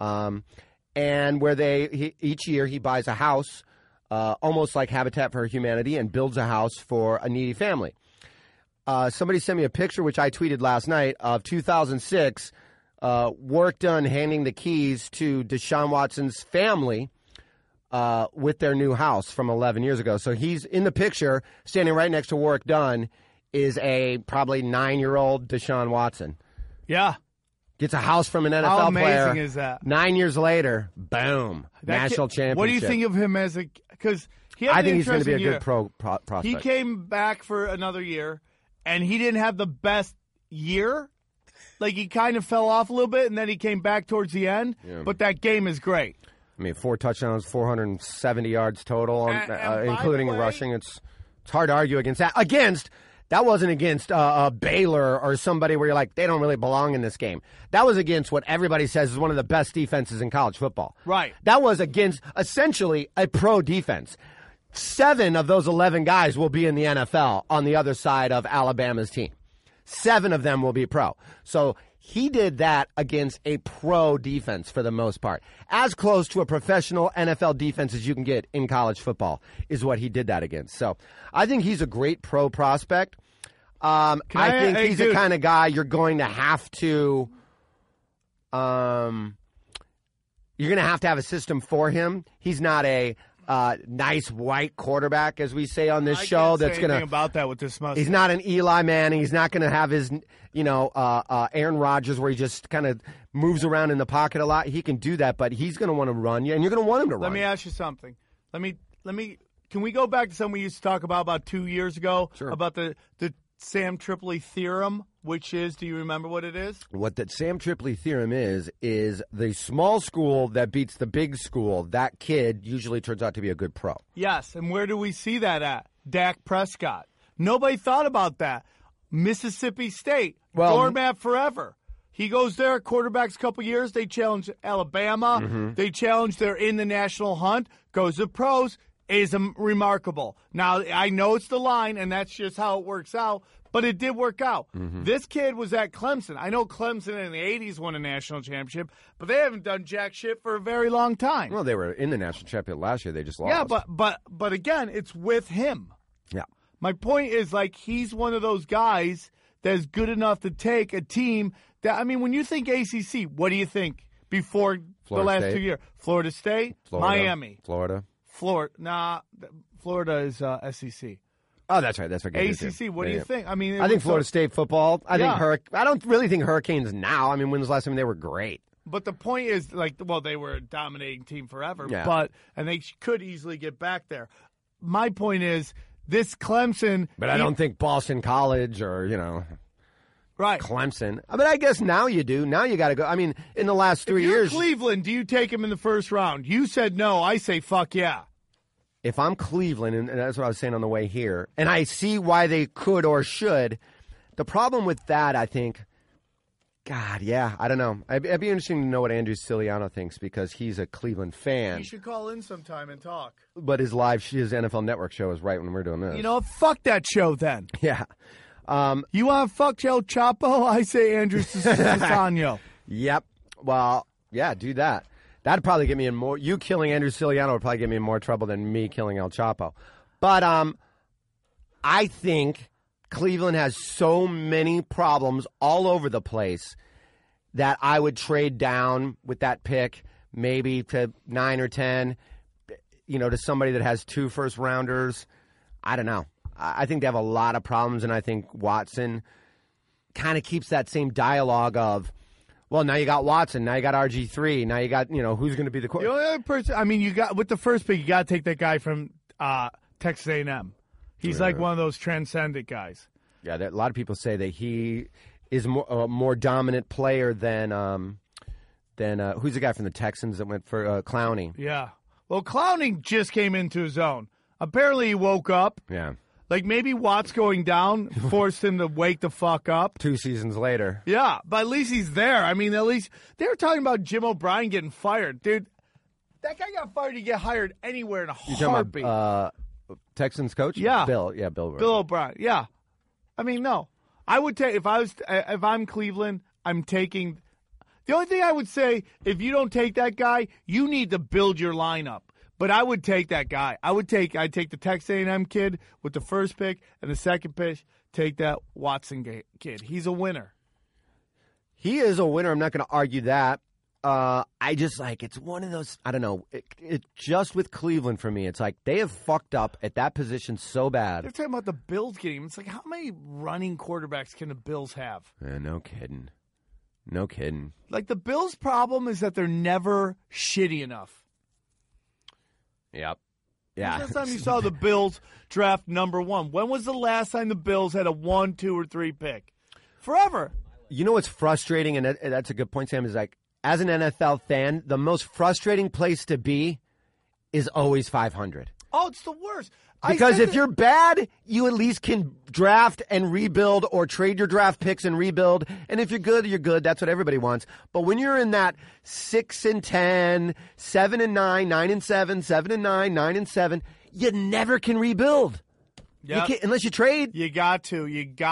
and where each year he buys a house, almost like Habitat for Humanity, and builds a house for a needy family. Somebody sent me a picture, which I tweeted last night, of 2006, Warwick Dunn handing the keys to Deshaun Watson's family with their new house from 11 years ago. So he's in the picture, standing right next to Warwick Dunn, is a probably 9-year-old Deshaun Watson. Yeah. Gets a house from an NFL player. How player. amazing is that? 9 years later, boom, national championship. What do you think of him as because I think he's going to be a good prospect. He came back for another year, and he didn't have the best year. Like, he kind of fell off a little bit, and then he came back towards the end. Yeah. But that game is great. I mean, 4 touchdowns, 470 yards total, including rushing. It's hard to argue against that. That wasn't against Baylor or somebody where you're like, they don't really belong in this game. That was against what everybody says is one of the best defenses in college football. Right. That was against essentially a pro defense. 7 of those 11 guys will be in the NFL on the other side of Alabama's team. 7 of them will be pro. So he did that against a pro defense for the most part. As close to a professional NFL defense as you can get in college football is what he did that against. So I think he's a great pro prospect. I think he's the kind of guy you're going to have to have a system for him. He's not a nice white quarterback, as we say on this show. That's going to about that with this mustache. He's not an Eli Manning. He's not going to have his, Aaron Rodgers, where he just kind of moves around in the pocket a lot. He can do that, but he's going to want to run you, and you're going to want him to run. Let me ask you something. Let me. Can we go back to something we used to talk about 2 years ago? Sure. About the Sam Tripoli theorem, which is, do you remember what it is? What that Sam Tripoli theorem is the small school that beats the big school, that kid usually turns out to be a good pro. Yes, and where do we see that at? Dak Prescott. Nobody thought about that. Mississippi State, doormat forever. He goes there, quarterbacks a couple years, they challenge Alabama, they challenge, they're in the national hunt, goes to pros, is remarkable. Now, I know it's the line, and that's just how it works out, but it did work out. This kid was at Clemson. I know Clemson in the 80s won a national championship, but they haven't done jack shit for a very long time. Well, they were in the national championship last year. They just lost. Yeah, but again, it's with him. Yeah. My point is, like, he's one of those guys that's good enough to take a team that, I mean, when you think ACC, what do you think before the last 2 years? Florida State, Miami. Florida. Florida is SEC. Oh, that's right. That's what ACC. What do you think? I mean, I think Florida State football. I Yeah. don't really think Hurricanes now. I mean, when was the last time they were great? But the point is, like, well, they were a dominating team forever, Yeah. and they could easily get back there. My point is, this Clemson. But I don't think Boston College or, Right. Clemson. But I guess now you do. Now you got to go. I mean, in the last 3 If you're years. Cleveland, do you take him in the first round? You said no. I say fuck yeah. If I'm Cleveland, and that's what I was saying on the way here, and I see why they could or should, the problem with that, I think, God, yeah, I don't know. It'd be interesting to know what Andrew Siciliano thinks because he's a Cleveland fan. You should call in sometime and talk. But his NFL Network show is right when we're doing this. You know, fuck that show then. Yeah. You want to fuck El Chapo? I say Andrew Siciliano. Yep. Well, yeah, do that. That'd probably get me in more. You killing Andrew Siciliano would probably get me in more trouble than me killing El Chapo. But I think Cleveland has so many problems all over the place that I would trade down with that pick, maybe to 9 or 10, to somebody that has 2 first-rounders. I don't know. I think they have a lot of problems, and I think Watson kind of keeps that same dialogue of, well, now you got Watson, now you got RG3, now you got, who's going to be the The quarterback. only other person, I mean, you got with the first pick, you got to take that guy from Texas A&M. He's like one of those transcendent guys. Yeah, a lot of people say that he is a more dominant player than who's the guy from the Texans that went for Clowney? Yeah. Well, Clowning just came into his own. Apparently, he woke up. Yeah. Like maybe Watts going down forced him to wake the fuck up. 2 seasons later. Yeah, but at least he's there. I mean, at least they were talking about Jim O'Brien getting fired. Dude, that guy got fired to get hired anywhere in a You talking heartbeat. about Texans coach? Yeah. Bill Bill O'Brien. Yeah. I mean, no. I would take if I'm Cleveland, I'm taking the only thing I would say, if you don't take that guy, you need to build your lineup. But I would take that guy. I'd take the Texas A&M kid with the first pick and the second pick. Take that Watson kid. He's a winner. He is a winner. I'm not going to argue that. I just it's one of those, I don't know, it just with Cleveland for me, it's like they have fucked up at that position so bad. They're talking about the Bills game. It's like, how many running quarterbacks can the Bills have? No kidding. No kidding. Like, the Bills' problem is that they're never shitty enough. Yep. Yeah. When's the last time you saw the Bills draft number 1? When was the last time the Bills had a 1, 2, or 3 pick? Forever. You know what's frustrating, and that's a good point, Sam, is as an NFL fan, the most frustrating place to be is always 500. Oh, it's the worst. Because if you're bad, you at least can draft and rebuild or trade your draft picks and rebuild. And if you're good, you're good. That's what everybody wants. But when you're in that 6-10, 7-9, 9-7, 7-9, 9-7, you never can rebuild. Yep. You can't, unless you trade. You got to.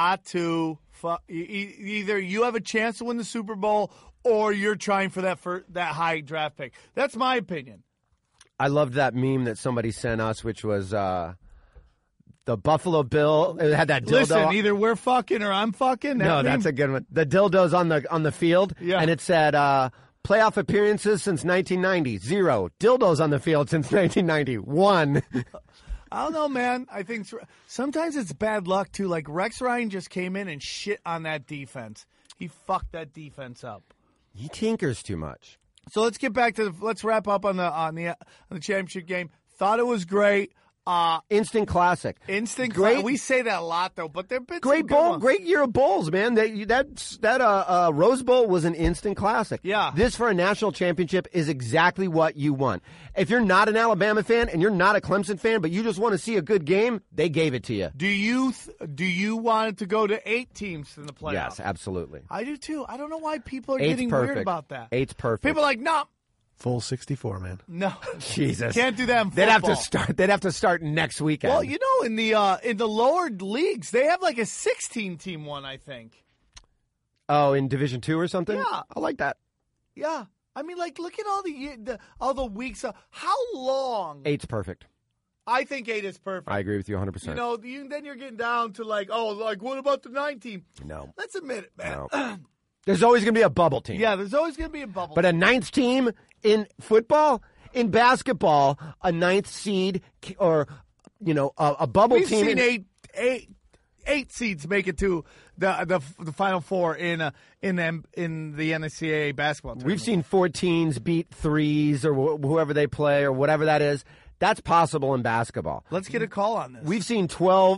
Either you have a chance to win the Super Bowl or you're trying for that high draft pick. That's my opinion. I loved that meme that somebody sent us, which was the Buffalo Bill. It had that dildo. Listen, either we're fucking or I'm fucking. That's a good one. The dildo's on the field, yeah. And it said playoff appearances since 1990, 0. Dildos on the field since 1990, 1. I don't know, man. I think sometimes it's bad luck, too. Like, Rex Ryan just came in and shit on that defense. He fucked that defense up. He tinkers too much. So let's get back to let's wrap up on the championship game. Thought it was great. Instant classic. Great. We say that a lot though, but they've been great bowl, great year of bowls, man. That Rose Bowl was an instant classic. Yeah. This for a national championship is exactly what you want. If you're not an Alabama fan and you're not a Clemson fan, but you just want to see a good game, they gave it to you. Do you want it to go to 8 teams in the playoffs? Yes, absolutely. I do too. I don't know why people are 8's getting perfect. weird about that. 8's perfect. People are like, no. Full 64, man. No. Jesus. Can't do that in football. They'd have to start next weekend. Well, in the lower leagues, they have like a 16-team one, I think. Oh, in Division 2 or something? Yeah. I like that. Yeah. I mean, like, look at all the weeks. How long? 8's perfect. I think 8 is perfect. I agree with you 100%. Then you're getting down to what about the 9 team? No. Let's admit it, man. No. There's always going to be a bubble team. Yeah, there's always going to be a bubble But a 9th team in football, in basketball, a 9th seed or, a bubble We've team. seen eight seeds make it to the Final Four in the NCAA basketball tournament. We've seen 14s beat 3s or whoever they play or whatever that is. That's possible in basketball. Let's get a call on this. We've seen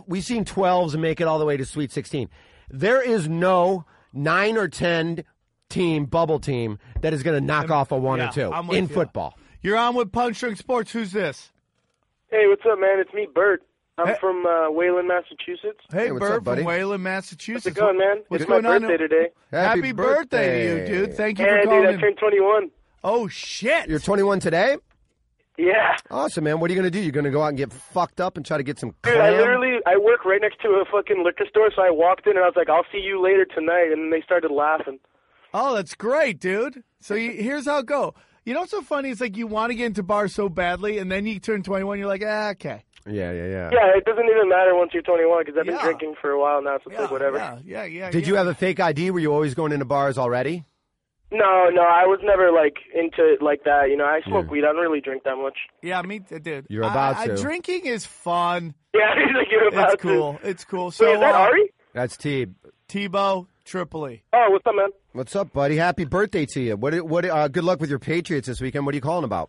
12s make it all the way to Sweet 16. There is no 9 or 10 bubble team that is going to knock off a 1 or 2 in football. You're on with Punch Drunk Sports. Who's this? Hey, what's up, man? It's me, Bert. I'm from Wayland, Massachusetts. Hey, what's Bert up, buddy? from Wayland, Massachusetts. How's it going, man? What's It's going my on? birthday today. Happy birthday to you, dude. Thank you for Yeah, calling. dude, I turned 21. Oh, shit. You're 21 today? Yeah. Awesome, man. What are you going to do? You're going to go out and get fucked up and try to get some Dude, clam? I work right next to a fucking liquor store, so I walked in and I was like, I'll see you later tonight, and then they started laughing. Oh, that's great, dude. So here's how it go. You know what's so funny? It's like you want to get into bars so badly, and then you turn 21, you're like, okay. Yeah. Yeah, it doesn't even matter once you're 21, because I've been drinking for a while now, so it's like whatever. Yeah. Did you have a fake ID? Were you always going into bars already? No, I was never, like, into it like that. You know, I smoke weed. I don't really drink that much. Yeah, me too, dude. You're about to. Drinking is fun. Yeah, he's like, you're about It's cool. It's cool. So, So, is that Ari? That's T. Tebow, Tripoli. Oh, what's up, man? What's up, buddy? Happy birthday to you. What? Good luck with your Patriots this weekend. What are you calling about?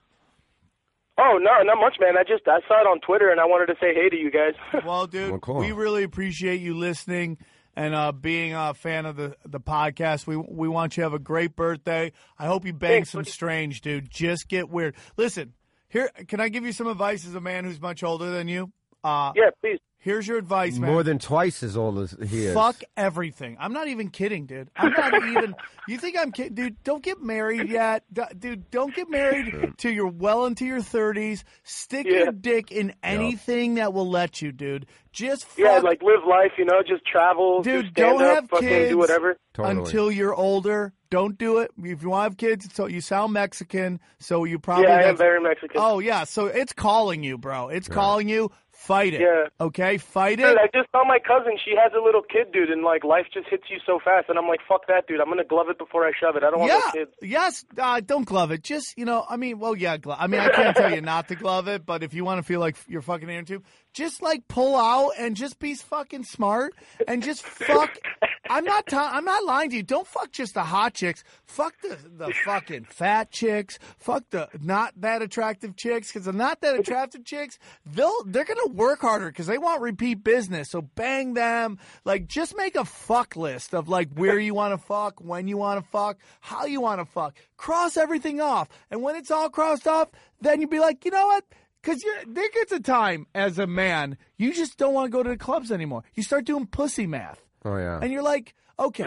Oh, no, not much, man. I saw it on Twitter, and I wanted to say hey to you guys. Well, dude, Well, cool. we really appreciate you listening and being a fan of the podcast. We want you to have a great birthday. I hope you bang Thanks, some buddy. strange, dude. Just get weird. Listen, here, can I give you some advice as a man who's much older than you? Yeah, please. Here's your advice, man. More than twice as old as he is. Fuck everything. I'm not even kidding, dude. I'm not even. You think I'm kidding? Dude, don't get married yet. Dude, don't get married till you're well into your 30s. Stick your dick in anything that will let you, dude. Just fuck. Yeah, like live life, you know, just travel, Dude, just stand don't up, have fucking kids do whatever. Totally. until you're older. Don't do it. If you want to have kids, so you sound Mexican, so you probably. Yeah, I am very Mexican. Oh, yeah, so it's calling you, bro. It's calling you. Fight it. Yeah. Okay? Fight it. Dude, I just saw my cousin. She has a little kid, dude, and like life just hits you so fast. And I'm like, fuck that, dude. I'm gonna glove it before I shove it. I don't want no kids. Yes. Don't glove it. Just, I mean, well, yeah, I mean, I can't tell you not to glove it, but if you want to feel like you're fucking inner tube, just like pull out and just be fucking smart and just fuck. I'm not lying to you. Don't fuck just the hot chicks. Fuck the fucking fat chicks. Fuck the not that attractive chicks, because the not that attractive chicks, they're gonna work harder because they want repeat business. So bang them. Like, just make a fuck list of like where you want to fuck, when you want to fuck, how you want to fuck. Cross everything off, and when it's all crossed off, then you be like, you know what? Because there gets a time as a man, you just don't want to go to the clubs anymore. You start doing pussy math. Oh, yeah. And you're like, okay.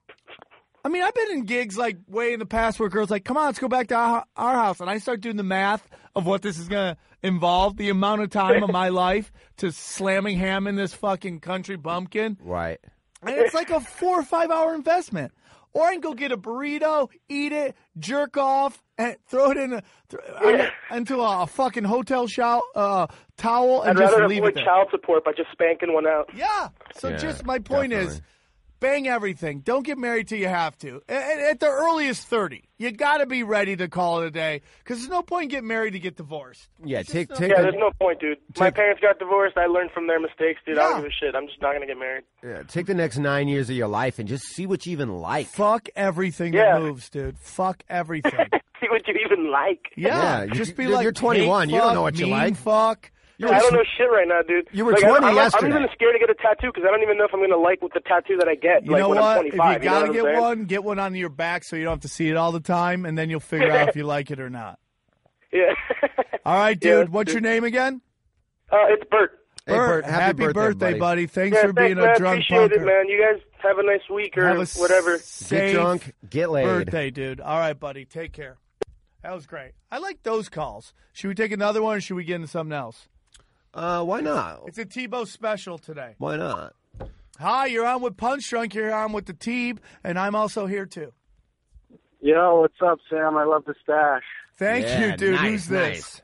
I mean, I've been in gigs like way in the past where girls like, come on, let's go back to our house. And I start doing the math of what this is going to involve, the amount of time of my life to slamming ham in this fucking country bumpkin. Right. And it's like a 4 or 5 hour investment. Or I can go get a burrito, eat it, jerk off, and throw it into a fucking hotel towel and I'd just rather leave avoid it there. child support by just spanking one out. Yeah. So Yeah, just my point is, definitely. bang everything. Don't get married till you have to. At the earliest 30, you got to be ready to call it a day, because there's no point in getting married to get divorced. Yeah, take Yeah, there's no point, dude. My parents got divorced. I learned from their mistakes, dude. I Yeah. don't give a shit. I'm just not gonna get married. take the next 9 years of your life and just see what you even like. Fuck everything Yeah. that moves, dude. Fuck everything. See what you even like. Yeah. Yeah, just be you're like, 21. hate You don't fuck, know what you mean like. Fuck. I don't know shit right now, dude. You were like, 20 I'm yesterday. even scared to get a tattoo because I don't even know if I'm gonna like with the tattoo that I get. You like know when what? I'm If 25. you gotta know what I'm saying? get one on your back so you don't have to see it all the time, and then you'll figure out if you like it or not. Yeah. All right, Yeah, dude. What's your name again? It's Bert. Hey, Bert, happy birthday, buddy. Thanks Yeah, for being man. a drunk Appreciate bunker. it, man. You guys have a nice week or Have a whatever. safe Get drunk, get laid. birthday, dude. All right, buddy. Take care. That was great. I like those calls. Should we take another one, or should we get into something else? Why not? It's a Tebow special today. Why not? Hi, you're on with Punch Drunk. You're on with the Teeb, and I'm also here too. Yo, what's up, Sam? I love the stash. Thank Yeah, you, dude. nice, Who's this? nice.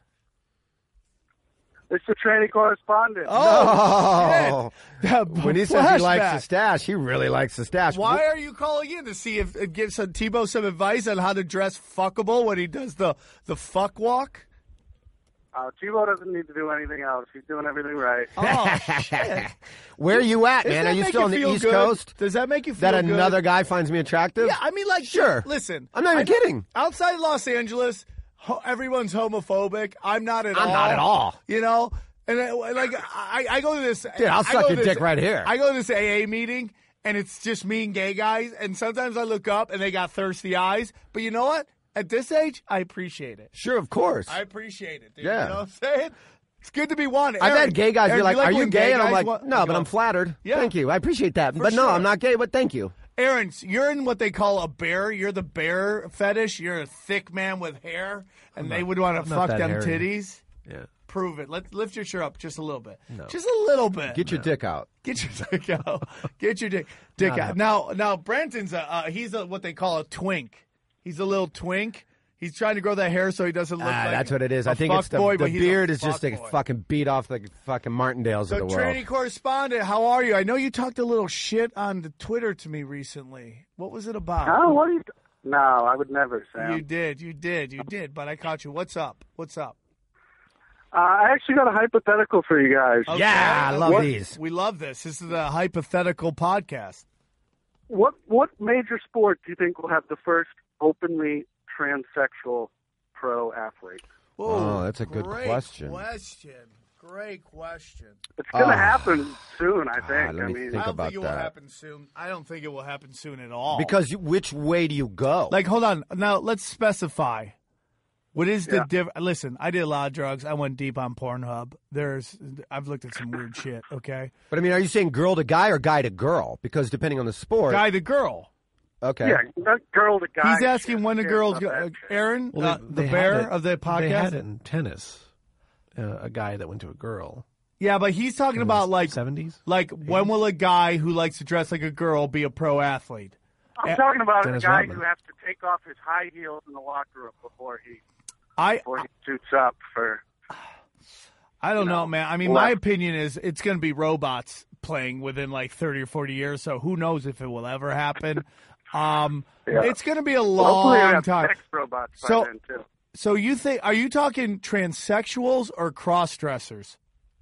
It's the training correspondent. Oh, shit. When he says he likes Flashback. the stash, he really likes the stash. Why are you calling in to see if it gives Tebow some advice on how to dress fuckable when he does the fuck walk? Tebow doesn't need to do anything else. He's doing everything right. Oh, shit. Where are you at, Does man? that Are you make still on the feel East good? Coast? Does that make you feel That good? another guy finds me attractive? Yeah, I mean, like, Sure. Listen, I'm not even kidding. Outside Los Angeles, everyone's homophobic. I'm not at all. I'm not at all. You know, and I go to this. Dude, I'll I suck go your to this- dick right here. I go to this AA meeting, and it's just me and gay guys. And sometimes I look up, and they got thirsty eyes. But you know what? At this age, I appreciate it. Sure, of course. I appreciate it, dude. Yeah. You know what I'm saying? It's good to be wanted. I've Aaron, had gay guys be Aaron, like, "Are you when gay?" And I'm guys like, want- "No, you but go, I'm flattered. Yeah. Thank you. I appreciate that. For But no, sure. I'm not gay, but thank you." Aaron, you're in what they call a bear. You're the bear fetish. You're a thick man with hair, and they would want to I'm not fuck that them hairy. titties. Yeah. Prove it. Let's lift your shirt up just a little bit. No. Just a little bit. Get your dick out. Get your dick out. Get your dick out. Now, Brenton's he's what they call a twink. He's a little twink. He's trying to grow that hair so he doesn't look like That's what it is. a I think it's the fuckboy, but he's a beard is just to fuckboy. fucking beat off the fucking Martindales So, of the world. training correspondent, how are you? I know you talked a little shit on the Twitter to me recently. What was it about? Oh, what are you? No, I would never, Sam. You did. But I caught you. What's up? I actually got a hypothetical for you guys. Okay. Yeah, I love these. We love this. This is a hypothetical podcast. What major sport do you think will have the first openly transsexual pro athlete? Oh, that's a good question. Great question. It's going to happen soon, I think. let me think I don't about think it will that. happen soon. I don't think it will happen soon at all. Because which way do you go? like, hold on. Now, let's specify. What is the difference? Listen, I did a lot of drugs. I went deep on Pornhub. I've looked at some weird shit, okay? But I mean, are you saying girl to guy or guy to girl? Because depending on the sport. Guy to girl. Okay. Yeah, not girl to guy. He's asking when the girls go. Aaron, the bear of the podcast? They had it in tennis. A guy that went to a girl. Yeah, but he's talking about like 70s. Like, when will a guy who likes to dress like a girl be a pro athlete? I'm talking about Dennis a guy Rodman. who has to take off his high heels in the locker room before he suits up for. I don't know, man. I mean, my opinion is it's going to be robots playing within like 30 or 40 years, so who knows if it will ever happen. It's going to be a Hopefully we long have time. sex robots by So- then, too. So are you talking transsexuals or cross-dressers?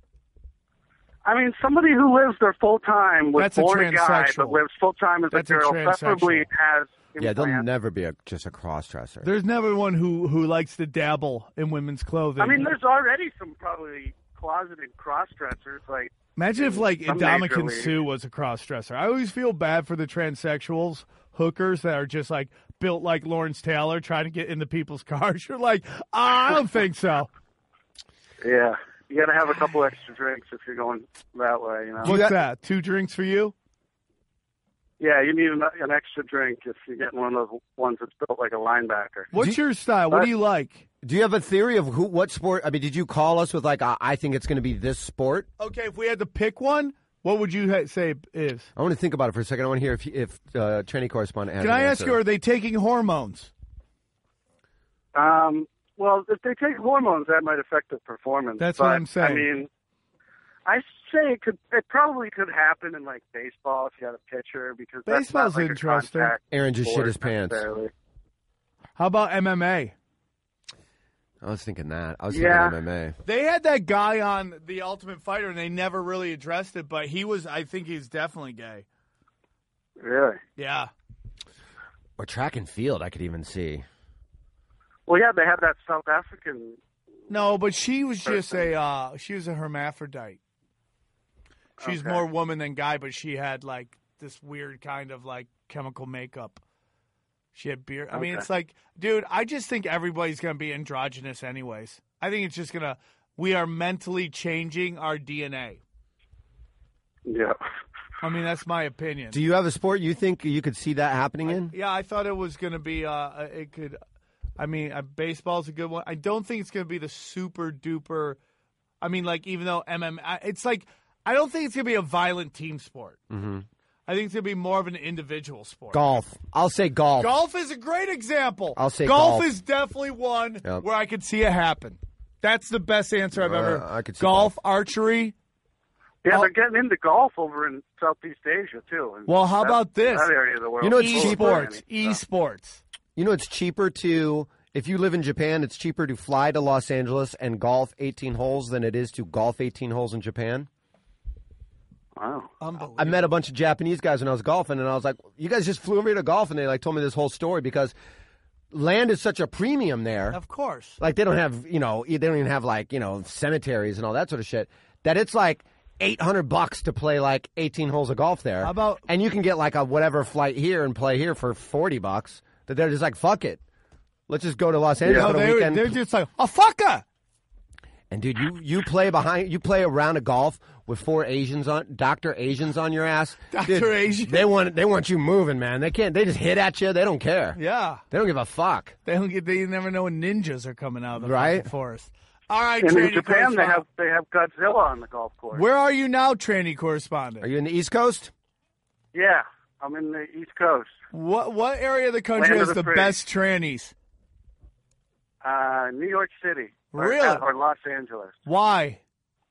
I mean, somebody who lives there full time was That's a born a guy transsexual. but lives full time as That's a a girl, transsexual. preferably has Yeah, there'll implants. never be just a cross-dresser. There's never one who likes to dabble in women's clothing. I mean, there's already some probably closeted cross-dressers. Like, Imagine if like some major Ndamukong leagues. Suh was a cross-dresser. I always feel bad for the transsexuals, hookers that are just like built like Lawrence Taylor trying to get into people's cars. You're like, I don't think so. yeah, you got to have a couple extra drinks if you're going that way. You know. What's that? 2 drinks for you? Yeah, you need an extra drink if you're getting one of those ones that's built like a linebacker. What's your style? What do you like? Do you have a theory of what sport? I mean, did you call us with like, I think it's going to be this sport? Okay, if we had to pick one, what would you say is? I want to think about it for a second. I want to hear if training correspondent has Can an I ask answer. you, are they taking hormones? Well, if they take hormones, that might affect the performance. That's but, what I'm saying. I mean, I say it probably could happen in like baseball if you had a pitcher because Baseball's that's not like interesting. a contact Aaron just shit sport his pants. necessarily. How about MMA? I was thinking that. I was Yeah. thinking MMA. They had that guy on The Ultimate Fighter, and they never really addressed it, but I think he's definitely gay. Really? Yeah. Or track and field, I could even see. Well, yeah, they had that South African. No, but she was just she was a hermaphrodite. She's Okay. more woman than guy, but she had like this weird kind of like chemical makeup. She had beard. I mean, Okay. it's like, dude, I just think everybody's going to be androgynous anyways. I think it's just we are mentally changing our DNA. Yeah. I mean, that's my opinion. Do you have a sport you think you could see that happening in? Yeah, I thought it was going to be, it could, I mean, baseball's a good one. I don't think it's going to be the super duper, I mean, like, even though it's like, I don't think it's going to be a violent team sport. Mm-hmm. I think it's going to be more of an individual sport. Golf. I'll say golf. Golf is a great example. I'll say golf golf. is definitely one Yep. where I could see it happen. That's the best answer I've ever. I could see golf, archery. Yeah, they're getting into golf over in Southeast Asia too. And Well, how about this? That area of the world. You know, it's is full of Esports. it. Esports. You know, it's cheaper to If you live in Japan, it's cheaper to fly to Los Angeles and golf 18 holes than it is to golf 18 holes in Japan. Wow. I met a bunch of Japanese guys when I was golfing, and I was like, you guys just flew over here to golf, and they like told me this whole story because land is such a premium there. Of course. Like they don't have, they don't even have like, cemeteries and all that sort of shit. That it's like $800 to play like 18 holes of golf there. How about- and you can get like a whatever flight here and play here for $40. That they're just like, fuck it. Let's just go to Los Angeles on a weekend. They're just like, oh, fucker. And dude, you play a round of golf with 4 Asians on, Dr. Asians on your ass. Dr. Dude, Asian. They want you moving, man. They just hit at you. They don't care. Yeah. They don't give a fuck. They never know when ninjas are coming out of the Right? fucking forest. All right, And in training Japan, they correspondent. have Godzilla on the golf course. Where are you now, training correspondent? Are you in the East Coast? Yeah, I'm in the East Coast. What area of the country Land has of the the free. best trannies? New York City. Really? Or Los Angeles. Why?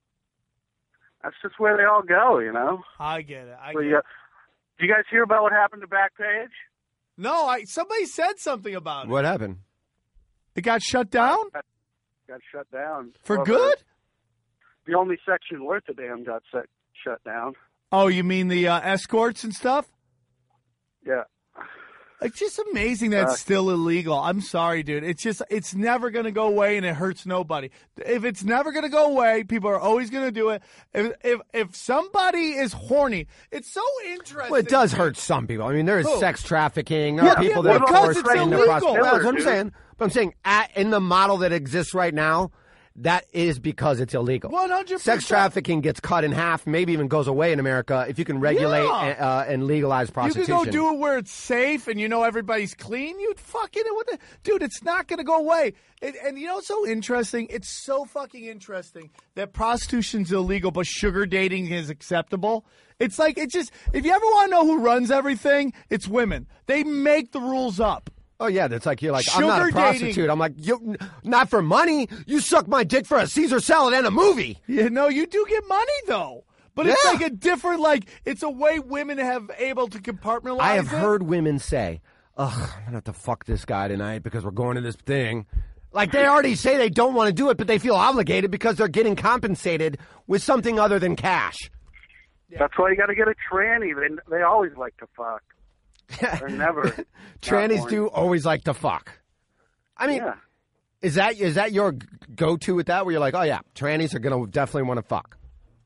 That's just where they all go, I get it. Do you guys hear about what happened to Backpage? No, somebody said something about it. What happened? It got shut down? Got shut down. For Well, good? The only section worth a damn got shut down. Oh, you mean the escorts and stuff? Yeah. It's just amazing that it's still illegal. I'm sorry, dude. It's never going to go away, and it hurts nobody. If it's never going to go away, people are always going to do it. If somebody is horny, it's so interesting. Well, it does hurt some people. I mean, there is Who? sex trafficking. There are people that are because forced it's into illegal. prostitution. That's what I'm Dude. saying. But I'm saying in the model that exists right now, that is because it's illegal. 100%. Sex trafficking gets cut in half, maybe even goes away in America if you can regulate Yeah. and legalize You prostitution. can go do it where it's safe and everybody's clean. You'd fucking dude. It's not going to go away. And what's so interesting? It's so fucking interesting that prostitution's illegal, but sugar dating is acceptable. It's like if you ever want to know who runs everything, it's women. They make the rules up. Oh, yeah, that's like, you're like, I'm not a Sugar prostitute. dating. I'm like, not for money. You suck my dick for a Caesar salad and a movie. Yeah, no, you do get money though. But it's Yeah. like a different, it's a way women have able to compartmentalize I have it. heard women say, ugh, I'm going to have to fuck this guy tonight because we're going to this thing. Like, they already say they don't want to do it, but they feel obligated because they're getting compensated with something other than cash. That's why you got to get a tranny. They always like to fuck. They're never. Trannies not do always like to fuck. I mean, Yeah. is that your go-to with that, where you're like, oh, yeah, trannies are going to definitely want to fuck?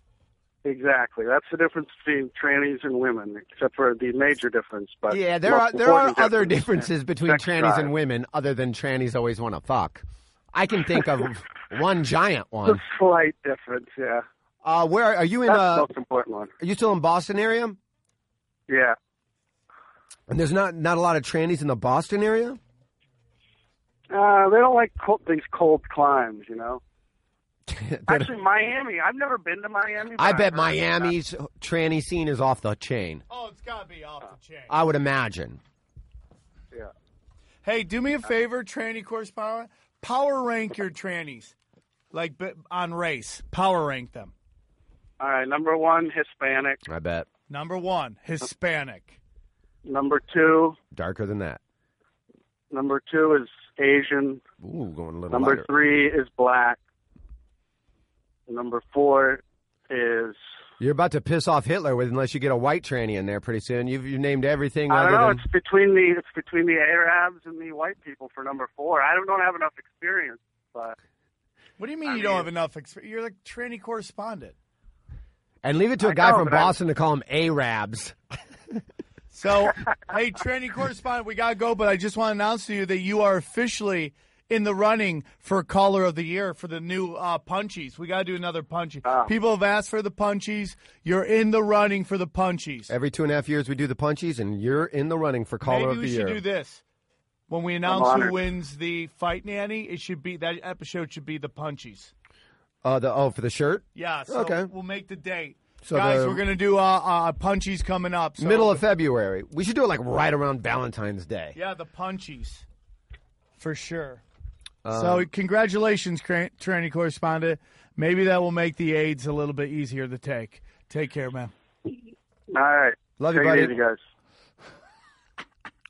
Exactly. That's the difference between trannies and women, except for the major difference. But Yeah, there most are important other difference. differences between Sex trannies drive. and women other than trannies always want to fuck. I can think of one giant The one. slight difference, yeah. Where are you in? That's the most important one. Are you still in Boston area? Yeah. And there's not a lot of trannies in the Boston area? They don't like these cold climes, Actually, Miami. I've never been to Miami. but I bet I've heard about Miami's tranny scene is off the chain. Oh, it's got to be off the chain. I would imagine. it. Yeah. Hey, do me a favor, tranny correspondent. Power rank your trannies, on race. Power rank them. All right. Number 1, Hispanic. I bet. Number 1, Hispanic. Number 2. Darker than that. Number 2 is Asian. Ooh, going a little Number lighter. 3 is black. Number 4 is. You're about to piss off Hitler unless you get a white tranny in there pretty soon. You've named everything I other don't know. than... It's between the Arabs and the white people for number 4. I don't have enough experience, but What do you mean you don't have enough experience? You're like tranny correspondent. And leave it to a I guy know, from but I- Boston to call him Arabs. So, hey, tranny correspondent, we got to go, but I just want to announce to you that you are officially in the running for Caller of the Year for the new Punchies. We got to do another Punchie. People have asked for the Punchies. You're in the running for the Punchies. Every 2.5 years we do the punchies, and you're in the running for Caller Maybe of the we Year. should do this. When we announce honored. who wins the Fight Nanny, that episode should be the Punchies. For the shirt? Yeah, so Okay. we'll make the date. So Guys, the- we're going to do Punchies coming up. So Middle of February. We should do it like right around Valentine's Day. Yeah, the Punchies. For sure. So congratulations, tranny correspondent. Maybe that will make the AIDS a little bit easier to take. Take care, man. all right. Love you, Take it buddy. easy, guys.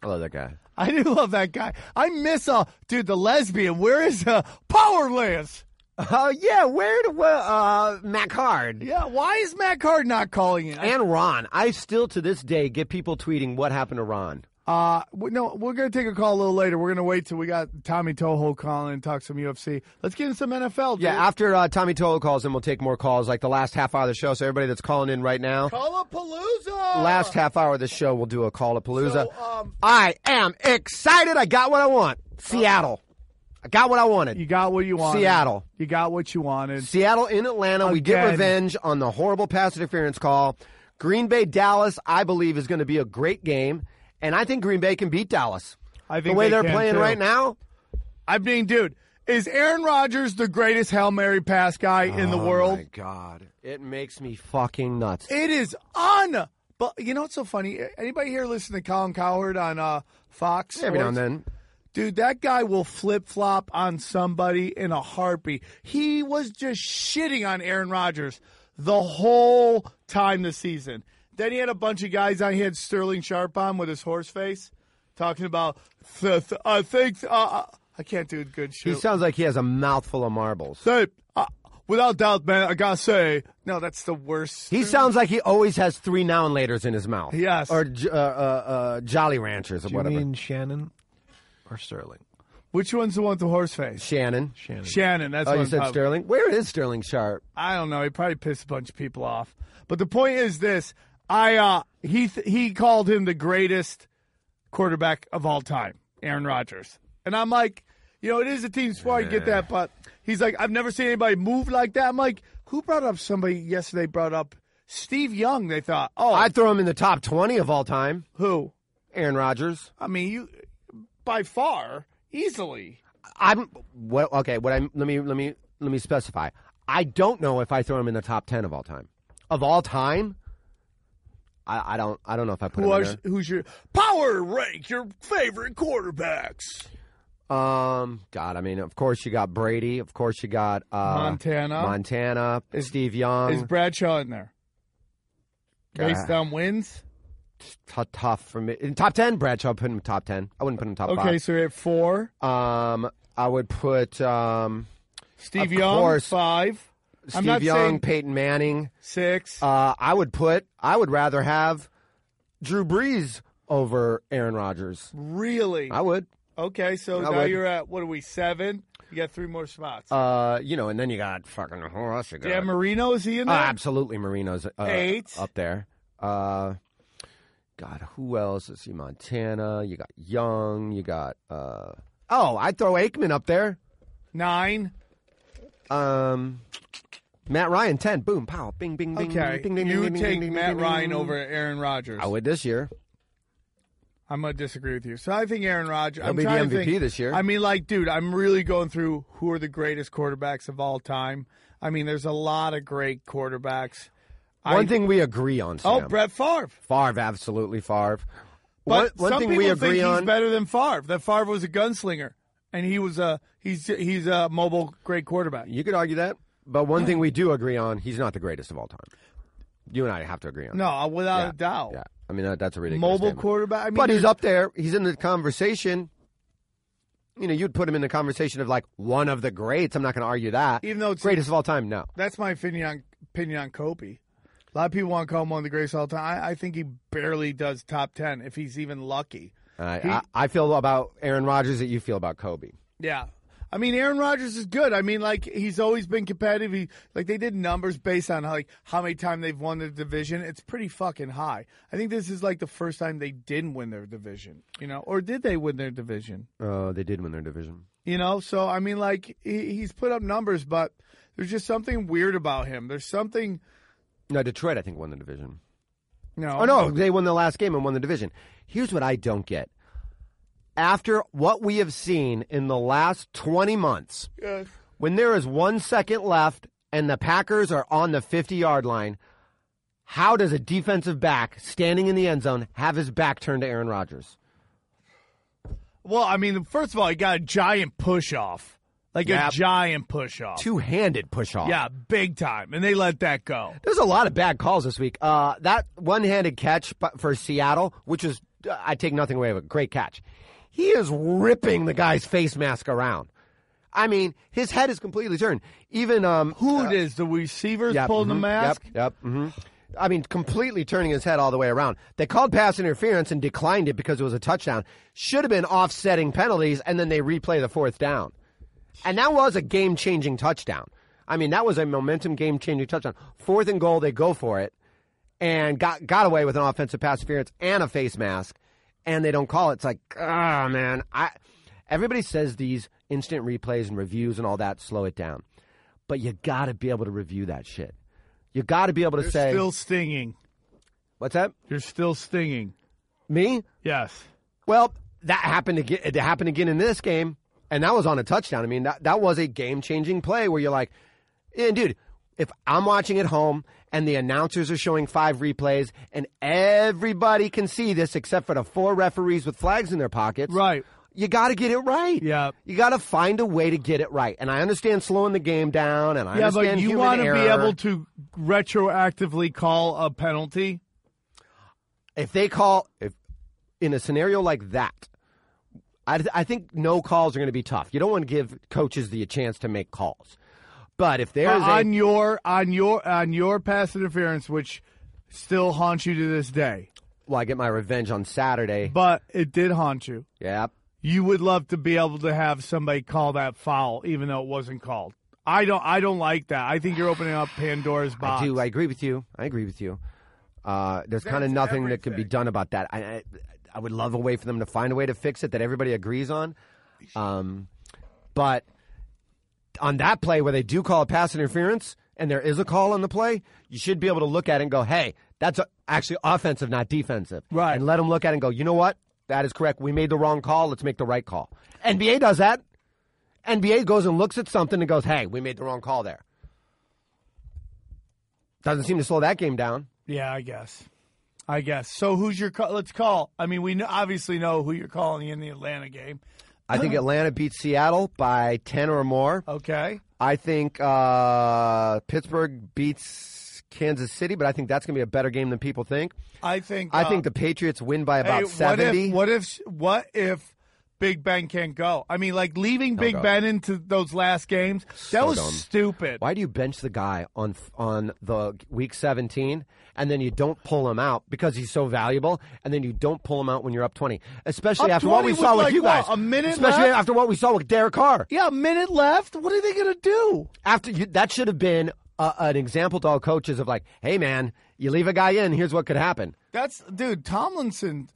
I love that guy. I do love that guy. I miss dude, the lesbian. Where is Powerlands? Yeah, Matt Card. Yeah, why is Matt Card not calling it? And Ron. I still, to this day, get people tweeting what happened to Ron. No, we're going to take a call a little later. We're going to wait till we got Tommy Toho calling and talk some UFC. Let's get in some NFL, dude. Yeah, after Tommy Toho calls in, we'll take more calls, like the last half hour of the show. So everybody that's calling in right now. Call-a-palooza! Last half hour of the show, we'll do a Call-a-palooza. So, I am excited. I got what I want. Seattle. I got what I wanted. You got what you wanted. Seattle. You got what you wanted. Seattle in Atlanta. We get Again. revenge on the horrible pass interference call. Green Bay, Dallas, I believe, is going to be a great game. And I think Green Bay can beat Dallas. I think the way they they're can, playing too. right now. I mean, dude, is Aaron Rodgers the greatest Hail Mary pass guy in the world? Oh, my God. It makes me fucking nuts. It is But you know what's so funny? Anybody here listen to Colin Cowherd on Fox? Every now Sports? and then. Dude, that guy will flip-flop on somebody in a heartbeat. He was just shitting on Aaron Rodgers the whole time this season. Then he had a bunch of guys on. He had Sterling Sharp on with his horse face talking about, I can't do a good show. He sounds like he has a mouthful of marbles. Without doubt, man, I got to say, no, that's the worst. He sounds like he always has 3 now and laters in his mouth. Yes. Or Jolly Ranchers or Do you whatever. mean Shannon or Sterling? Which one's the one with the horse face? Shannon. Shannon, that's Oh, what you I'm said talking- Sterling? Where is Sterling Sharp? I don't know. He probably pissed a bunch of people off. But the point is this. He called him the greatest quarterback of all time, Aaron Rodgers. And I'm like, it is a team sport, I get that, but he's like, I've never seen anybody move like that. I'm like, who brought up somebody yesterday brought up Steve Young, they thought. Oh, I'd throw him in the top 20 of all time. who? Aaron Rodgers. I mean, you by far, easily. Let me specify. I don't know if I throw him in the top 10 of all time. Of all time? I don't know if I put him in there. Who's your power rank your favorite quarterbacks? God, I mean, of course you got Brady. Of course you got Montana. Steve Young. Is Bradshaw in there? Based on wins? Tough for me. In top 10, Bradshaw, put him in top 10. I wouldn't put him in top 5. Okay, so you're at 4. I would put Steve of Young, course, 5. I'm Steve not Young, saying Peyton Manning. 6. I would rather have Drew Brees over Aaron Rodgers. Really? I would. Okay, so I now would. you're at, what are we, 7? You got 3 more spots. And then you got fucking who else you got? Dan Marino, is he in there? Absolutely, Marino's 8. up there. God, who else? Let's see, Montana. You got Young. You got. I'd throw Aikman up there. 9. Matt Ryan, 10. Boom, pow, bing, bing, bing. Okay, bing, ding, you ding, ding, take ding, Matt ding, ding, Ryan ding. over Aaron Rodgers. I would this year. I'm going to disagree with you. So I think Aaron Rodgers. He'll I'm be the trying to MVP think, this year. I mean, dude, I'm really going through who are the greatest quarterbacks of all time. I mean, there's a lot of great quarterbacks. One thing we agree on, Sam. Oh, Brett Favre. Favre, absolutely Favre. But one some thing people we think agree he's on. better than Favre. That Favre was a gunslinger, and he's a mobile great quarterback. You could argue that, but one thing we do agree on: he's not the greatest of all time. You and I have to agree on. No, without that. a doubt. Yeah, I mean that's a ridiculous Mobile statement. quarterback. I mean, But he's up there. He's in the conversation. You'd put him in the conversation of like one of the greats. I'm not going to argue that. Even though it's greatest of all time, no. That's my opinion on Kobe. A lot of people want to call him one of the greatest of all time. I think he barely does top 10 if he's even lucky. I feel about Aaron Rodgers that you feel about Kobe. Yeah. I mean, Aaron Rodgers is good. I mean, he's always been competitive. They did numbers based on how many times they've won the division. It's pretty fucking high. I think this is the first time they didn't win their division, or did they win their division? They did win their division. So I mean, he's put up numbers, but there's just something weird about him. There's something. No, Detroit, I think, won the division. No. Oh, no, they won the last game and won the division. Here's what I don't get. After what we have seen in the last 20 months, Yes. when there is 1 second left and the Packers are on the 50-yard line, how does a defensive back standing in the end zone have his back turned to Aaron Rodgers? Well, I mean, first of all, he got a giant push-off. A giant push-off. Two-handed push-off. Yeah, big time. And they let that go. There's a lot of bad calls this week. That one-handed catch for Seattle, which was I take nothing away with it. Great catch. He is ripping the guy's face mask around. I mean, his head is completely turned. Even Who it is? The receivers pulling the mask? Yep. I mean, completely turning his head all the way around. They called pass interference and declined it because it was a touchdown. Should have been offsetting penalties, and then they replay the fourth down. And that was a game-changing touchdown. I mean, that was a momentum game-changing touchdown. 4th and goal, they go for it, and got away with an offensive pass interference and a face mask, and they don't call it. It's like, man. Everybody says these instant replays and reviews and all that slow it down. But you got to be able to review that shit. You got to be able to say. You're still stinging. What's that? You're still stinging. Me? Yes. Well, that happened again. It happened again in this game, and that was on a touchdown. I mean, that was a game-changing play where you're like, dude, if I'm watching at home and the announcers are showing 5 replays and everybody can see this except for the 4 referees with flags in their pockets. Right. You got to get it right. Yeah. You got to find a way to get it right. And I understand slowing the game down, and I understand but you human want to error. be able to retroactively call a penalty? If in a scenario like that, I think no calls are going to be tough. You don't want to give coaches the chance to make calls. But if there's on your pass interference, which still haunts you to this day. Well, I get my revenge on Saturday. But it did haunt you. Yeah. You would love to be able to have somebody call that foul, even though it wasn't called. I don't like that. I think you're opening up Pandora's box. I do. I agree with you. There's kind of nothing that can be done about that. I would love a way for them to find a way to fix it that everybody agrees on. But on that play where they do call a pass interference and there is a call on the play, you should be able to look at it and go, hey, that's actually offensive, not defensive. Right. And let them look at it and go, you know what? That is correct. We made the wrong call. Let's make the right call. NBA does that. NBA goes and looks at something and goes, hey, we made the wrong call there. Doesn't seem to slow that game down. Yeah, I guess. So who's your call? Let's call. I mean, we obviously know who you're calling in the Atlanta game. I think Atlanta beats Seattle by 10 or more. Okay. I think Pittsburgh beats Kansas City, but I think that's going to be a better game than people think. I think the Patriots win by about 70. What if Big Ben can't go? I mean, like leaving Big Ben into those last games, that was dumb. stupid. Why do you bench the guy on the week 17 and then you don't pull him out because he's so valuable, and then you don't pull him out when you're up 20, especially after what we saw with you guys. A minute especially left? After what we saw with Derek Carr. Yeah, a minute left. What are they going to do? That should have been an example to all coaches of like, hey man, you leave a guy in, here's what could happen. Tomlin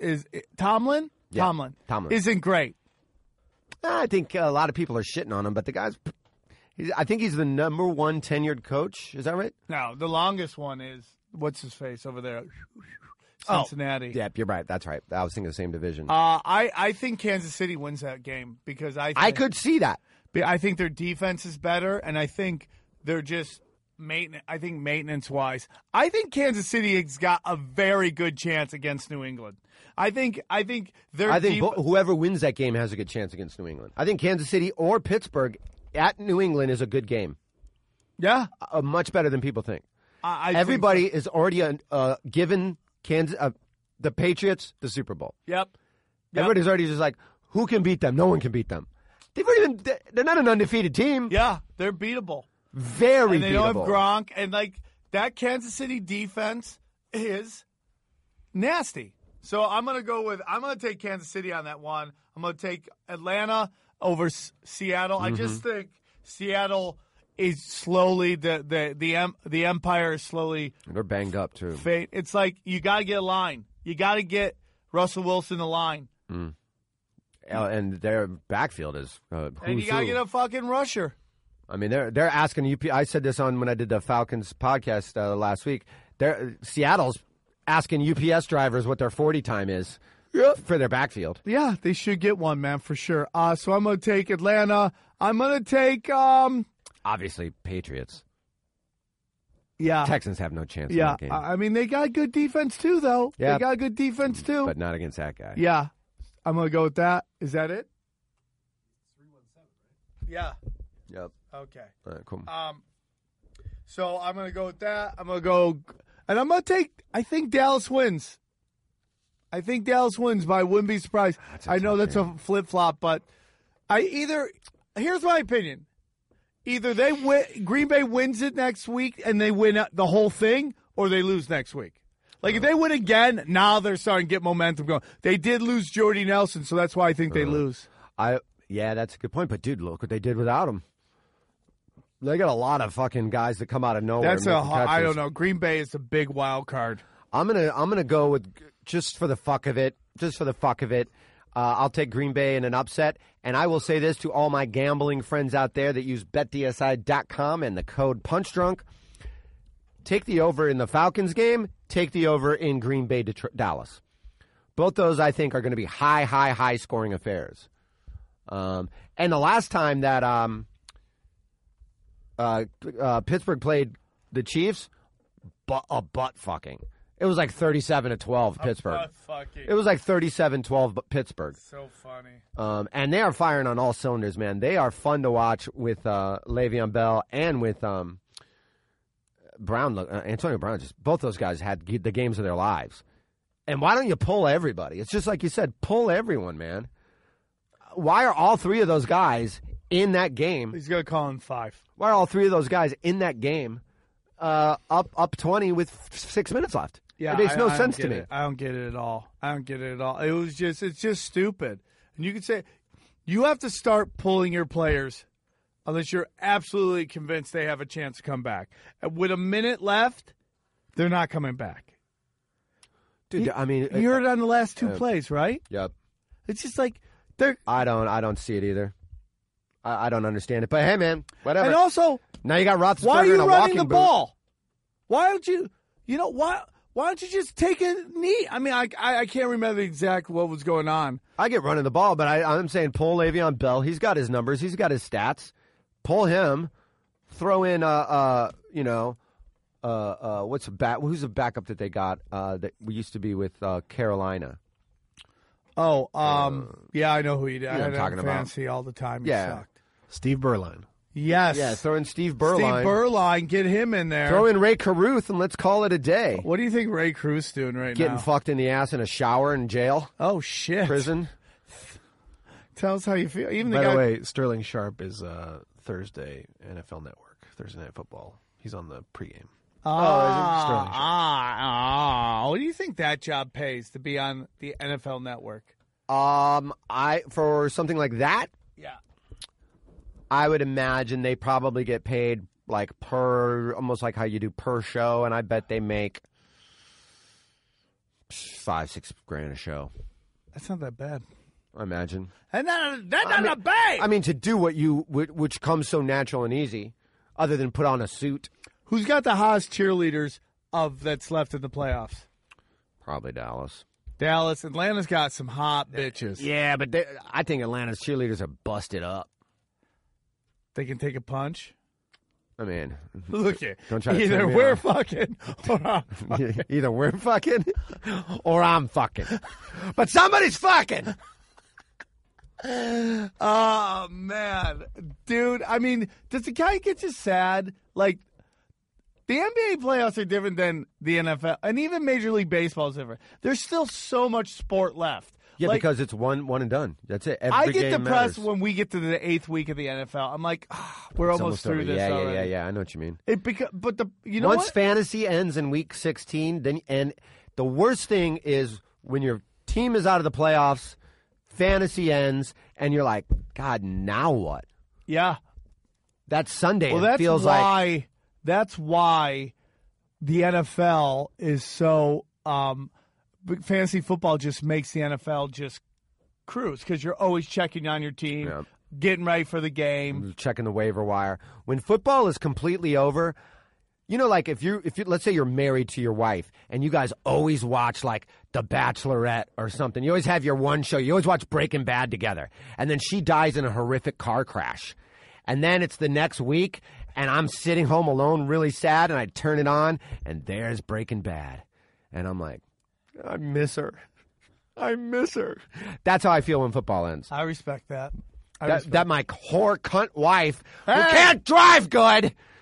isn't great. I think a lot of people are shitting on him, but the guy's. I think he's the number 1 tenured coach. Is that right? No, the longest one is what's his face over there, Cincinnati. Oh, yeah, you're right. That's right. I was thinking the same division. I think Kansas City wins that game because I could see that. I think their defense is better, and I think they're just maintenance-wise. I think Kansas City has got a very good chance against New England. I think whoever wins that game has a good chance against New England. I think Kansas City or Pittsburgh at New England is a good game. Yeah, much better than people think. Everybody is already given the Patriots the Super Bowl. Yep. Everybody's already just like, who can beat them? No one can beat them. They're not an undefeated team. Yeah, they're beatable. Very and they beatable. don't have Gronk, and like that Kansas City defense is nasty. So I'm going to take Kansas City on that one. I'm going to take Atlanta over Seattle. I just think Seattle is slowly the empire is slowly. They're banged up too. It's like you got to get a line. You got to get Russell Wilson the line. And their backfield is and you got to get a fucking rusher. I mean, they're asking UP. I said this when I did the Falcons podcast last week. Seattle's asking UPS drivers what their 40 time is for their backfield. Yeah, they should get one, man, for sure. So I'm going to take Atlanta. I'm going to take obviously Patriots. Yeah, Texans have no chance in that game. I mean, they got good defense too, though. Yeah. They got good defense too, but not against that guy. Yeah, I'm going to go with that. Is that it? 317, right? Yeah. Yep. Okay. All right, cool. So I'm going to go with that. I'm going to go, and I'm going to take. I think Dallas wins. I think Dallas wins, but I wouldn't be surprised. I know that's a flip-flop, but here's my opinion. Either they win, Green Bay wins it next week and they win the whole thing, or they lose next week. Like, if they win again, now they're starting to get momentum going. They did lose Jordy Nelson, so that's why I think they lose. Yeah, that's a good point. But, dude, look what they did without him. They got a lot of fucking guys that come out of nowhere. I don't know. Green Bay is a big wild card. I'm gonna go with just for the fuck of it. I'll take Green Bay in an upset, and I will say this to all my gambling friends out there that use BetDSI.com and the code PunchDrunk: take the over in the Falcons game. Take the over in Green Bay, Dallas. Both those I think are going to be high scoring affairs. And the last time that Pittsburgh played the Chiefs, butt fucking. It was like 37-12 Pittsburgh. It was like 37-12 Pittsburgh. So funny. And they are firing on all cylinders, man. They are fun to watch with Le'Veon Bell and with Brown. Antonio Brown. Just both those guys had the games of their lives. And why don't you pull everybody? It's just like you said, pull everyone, man. Why are all three of those guys in that game? He's going to call him 5. Why are all three of those guys in that game up 20 with 6 minutes left? Yeah, it makes no sense to me. I don't get it at all. It's just stupid. And you could say you have to start pulling your players unless you're absolutely convinced they have a chance to come back. And with a minute left, they're not coming back. Dude, I mean, you heard it on the last 2 plays, right? Yep. It's just like they're. I don't see it either. I don't understand it. But hey, man, whatever. And also, now you got Roethlisberger why are you in a running the boot. ball? Why don't you? You know why? Why don't you just take a knee? I mean, I can't remember exactly what was going on. I get running the ball, but I'm saying pull Le'Veon Bell. He's got his numbers. He's got his stats. Pull him. Throw in who's the backup that they got that we used to be with Carolina? Oh, yeah, I know who you did. You know I what I'm talking had fantasy all the time. He sucked. Steve Berline. Yes. Yeah, throw in Steve Berline. Steve Berline, get him in there. Throw in Ray Caruth and let's call it a day. What do you think Ray Caruth's doing right now? Getting fucked in the ass in a shower in jail. Oh, shit. Prison. Tell us how you feel. Even By the the way, Sterling Sharp is Thursday NFL Network, Thursday Night Football. He's on the pregame. Sterling Sharp. What do you think that job pays to be on the NFL Network? For something like that, yeah, I would imagine they probably get paid like almost like how you do per show, and I bet they make $5-6 grand a show. That's not that bad. I imagine. And that's not that bad. I mean, to do which comes so natural and easy, other than put on a suit. Who's got the hottest cheerleaders that's left in the playoffs? Probably Dallas. Atlanta's got some hot bitches. Yeah, but I think Atlanta's cheerleaders are busted up. They can take a punch. I mean, look at don't try to either we're fucking or I'm fucking. Either we're fucking or I'm fucking. But somebody's fucking. Oh man, dude. I mean, does the guy get you sad? Like, the NBA playoffs are different than the NFL, and even Major League Baseball is different. There's still so much sport left. Yeah, like, because it's one and done. That's it. I get game depressed matters. when we get to the 8th week of the NFL. I'm like, we're almost through over. this already. Yeah. I know what you mean. Once fantasy ends in week 16, and the worst thing is when your team is out of the playoffs, fantasy ends, and you're like, God, now what? Yeah. That's Sunday. Well, that's why the NFL is so fantasy football just makes the NFL just cruise because you're always checking on your team, getting ready for the game, checking the waiver wire. When football is completely over, you know, like if you let's say you're married to your wife and you guys always watch like The Bachelorette or something. You always have your one show. You always watch Breaking Bad together, and then she dies in a horrific car crash, and then it's the next week. And I'm sitting home alone, really sad, and I turn it on, and there's Breaking Bad. And I'm like, I miss her. That's how I feel when football ends. I respect that. That my whore cunt wife who can't drive good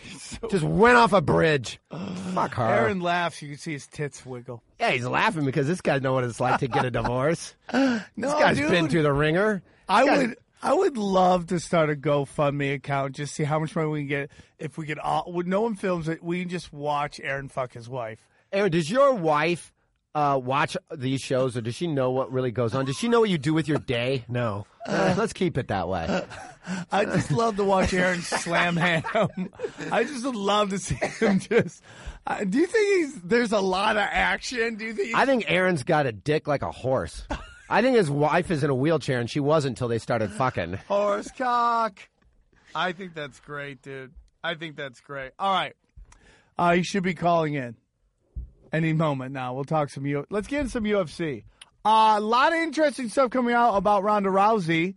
Just went off a bridge. Fuck her. Aaron laughs. You can see his tits wiggle. Yeah, he's laughing because this guy knows what it's like to get a divorce. No, This guy's dude. been through the ringer. I would love to start a GoFundMe account, just see how much money we can get if we could all. When no one films it, we can just watch Aaron fuck his wife. Aaron, does your wife watch these shows, or does she know what really goes on? Does she know what you do with your day? No. Let's keep it that way. I just love to watch Aaron slam ham. I just would love to see him just. Do you think there's a lot of action? Do you think? I think Aaron's got a dick like a horse. I think his wife is in a wheelchair, and she wasn't until they started fucking. Horse cock. I think that's great, dude. I think that's great. All right. He should be calling in any moment now. We'll talk some Let's get in some UFC. A lot of interesting stuff coming out about Ronda Rousey.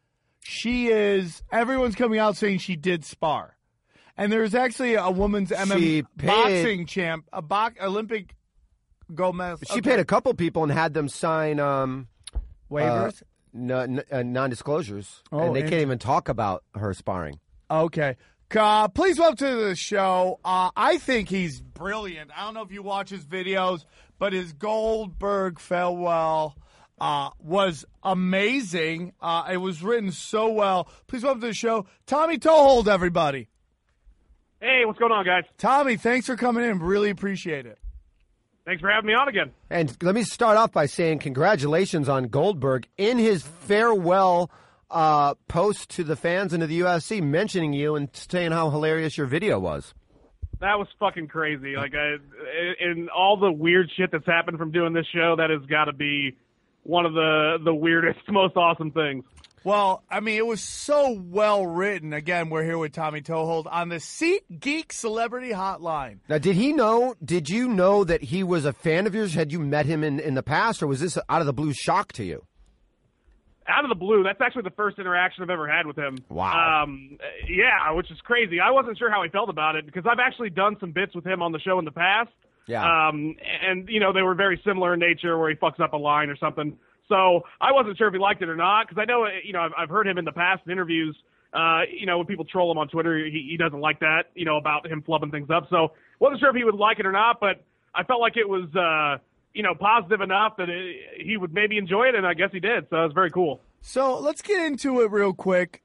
Everyone's coming out saying she did spar. And there's actually a women's boxing champ, Olympic gold medalist. She paid a couple people and had them sign waivers, non-disclosures, Oh, and they can't even talk about her sparring. Okay. Please welcome to the show. I think he's brilliant. I don't know if you watch his videos, but his Goldberg farewell was amazing. It was written so well. Please welcome to the show, Tommy Toehold, everybody. Hey, what's going on, guys? Tommy, thanks for coming in. Really appreciate it. Thanks for having me on again. And let me start off by saying congratulations on Goldberg in his farewell post to the fans and to the UFC, mentioning you and saying how hilarious your video was. That was fucking crazy. Like, in all the weird shit that's happened from doing this show, that has got to be one of the weirdest, most awesome things. Well, I mean, it was so well written. Again, we're here with Tommy Toehold on the SeatGeek Celebrity Hotline. Now, did you know that he was a fan of yours? Had you met him in the past, or was this out of the blue shock to you? Out of the blue. That's actually the first interaction I've ever had with him. Wow. Yeah, which is crazy. I wasn't sure how he felt about it because I've actually done some bits with him on the show in the past. Yeah. And, they were very similar in nature where he fucks up a line or something. So I wasn't sure if he liked it or not because I know, I've heard him in the past in interviews, when people troll him on Twitter, he doesn't like that, about him flubbing things up. So wasn't sure if he would like it or not, but I felt like it was, positive enough that he would maybe enjoy it, and I guess he did. So it was very cool. So let's get into it real quick.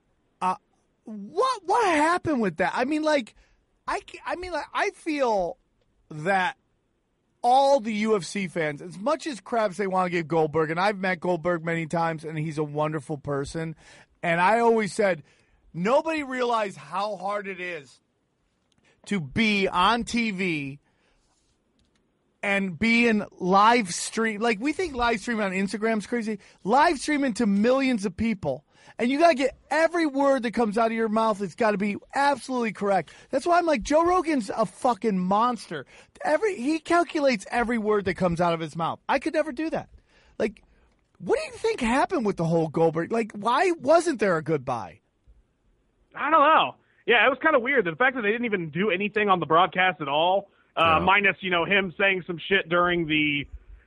What happened with that? I mean, I feel that all the UFC fans, as much as craps they want to give Goldberg, and I've met Goldberg many times, and he's a wonderful person, and I always said, nobody realized how hard it is to be on TV and be in live stream. Like, we think live streaming on Instagram is crazy. Live streaming to millions of people. And you got to get every word that comes out of your mouth. It's got to be absolutely correct. That's why I'm like, Joe Rogan's a fucking monster. He calculates every word that comes out of his mouth. I could never do that. Like, what do you think happened with the whole Goldberg? Like, why wasn't there a goodbye? I don't know. Yeah, it was kind of weird. The fact that they didn't even do anything on the broadcast at all, minus, him saying some shit during the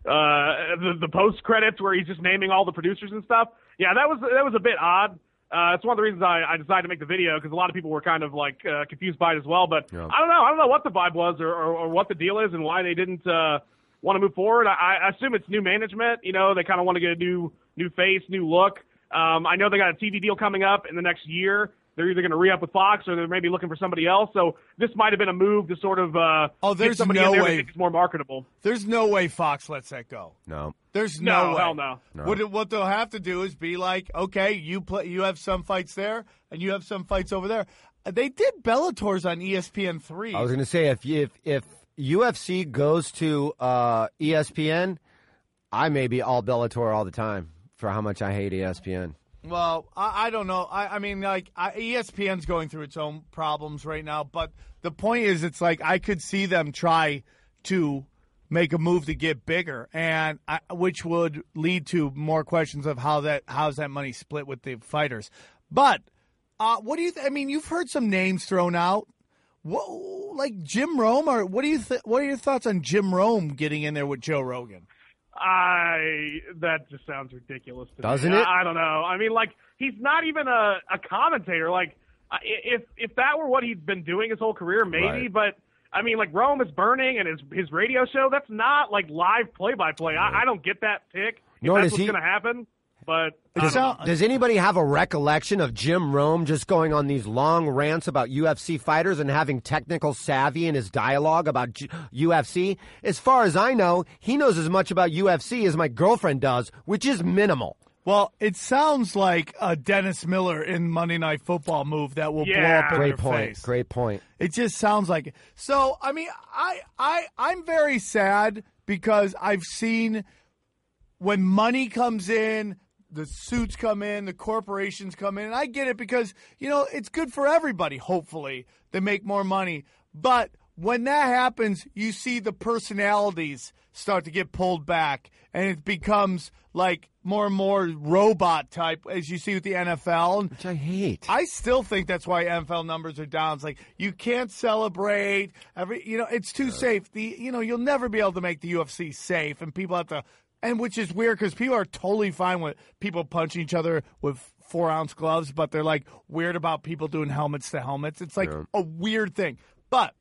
post credits where he's just naming all the producers and stuff. Yeah, that was a bit odd. It's one of the reasons I decided to make the video because a lot of people were kind of like confused by it as well. But yeah. I don't know what the vibe was or what the deal is and why they didn't want to move forward. I assume it's new management. They kind of want to get a new face, new look. I know they got a TV deal coming up in the next year. They're either going to re-up with Fox or they're maybe looking for somebody else. So this might have been a move to sort of get somebody in there that thinks it's more marketable. There's no way Fox lets that go. No. There's no way. Hell no. What they'll have to do is be like, okay, you have some fights there and you have some fights over there. They did Bellators on ESPN3. I was going to say, if UFC goes to ESPN, I may be all Bellator all the time for how much I hate ESPN. Well, I don't know. I mean, like, ESPN's going through its own problems right now, but the point is it's like I could see them try to make a move to get bigger, and which would lead to more questions of how's that money split with the fighters. But what do you I mean, you've heard some names thrown out. What, like Jim Rome, or what are your thoughts on Jim Rome getting in there with Joe Rogan? That just sounds ridiculous to Doesn't me. it? I don't know. I mean, like, he's not even a commentator. Like, if that were what he'd been doing his whole career, maybe. Right. But I mean, like Rome is Burning and his radio show, that's not like live play-by-play. I don't get that pick. If Nor that's does what's he- going to happen. But Does anybody have a recollection of Jim Rome just going on these long rants about UFC fighters and having technical savvy in his dialogue about UFC? As far as I know, he knows as much about UFC as my girlfriend does, which is minimal. Well, it sounds like a Dennis Miller in Monday Night Football move that will blow up in Great your point. face. Great point. It just sounds like it. So, I mean, I'm very sad because I've seen when money comes in, the suits come in, the corporations come in, and I get it because, you know, it's good for everybody, hopefully. They make more money. But when that happens, you see the personalities start to get pulled back, and it becomes like more and more robot type, as you see with the NFL. Which I hate. I still think that's why NFL numbers are down. It's like you can't celebrate. It's too safe. You'll never be able to make the UFC safe, and people have to. And which is weird because people are totally fine with people punching each other with 4-ounce gloves, but they're like weird about people doing helmets to helmets. It's like a weird thing. But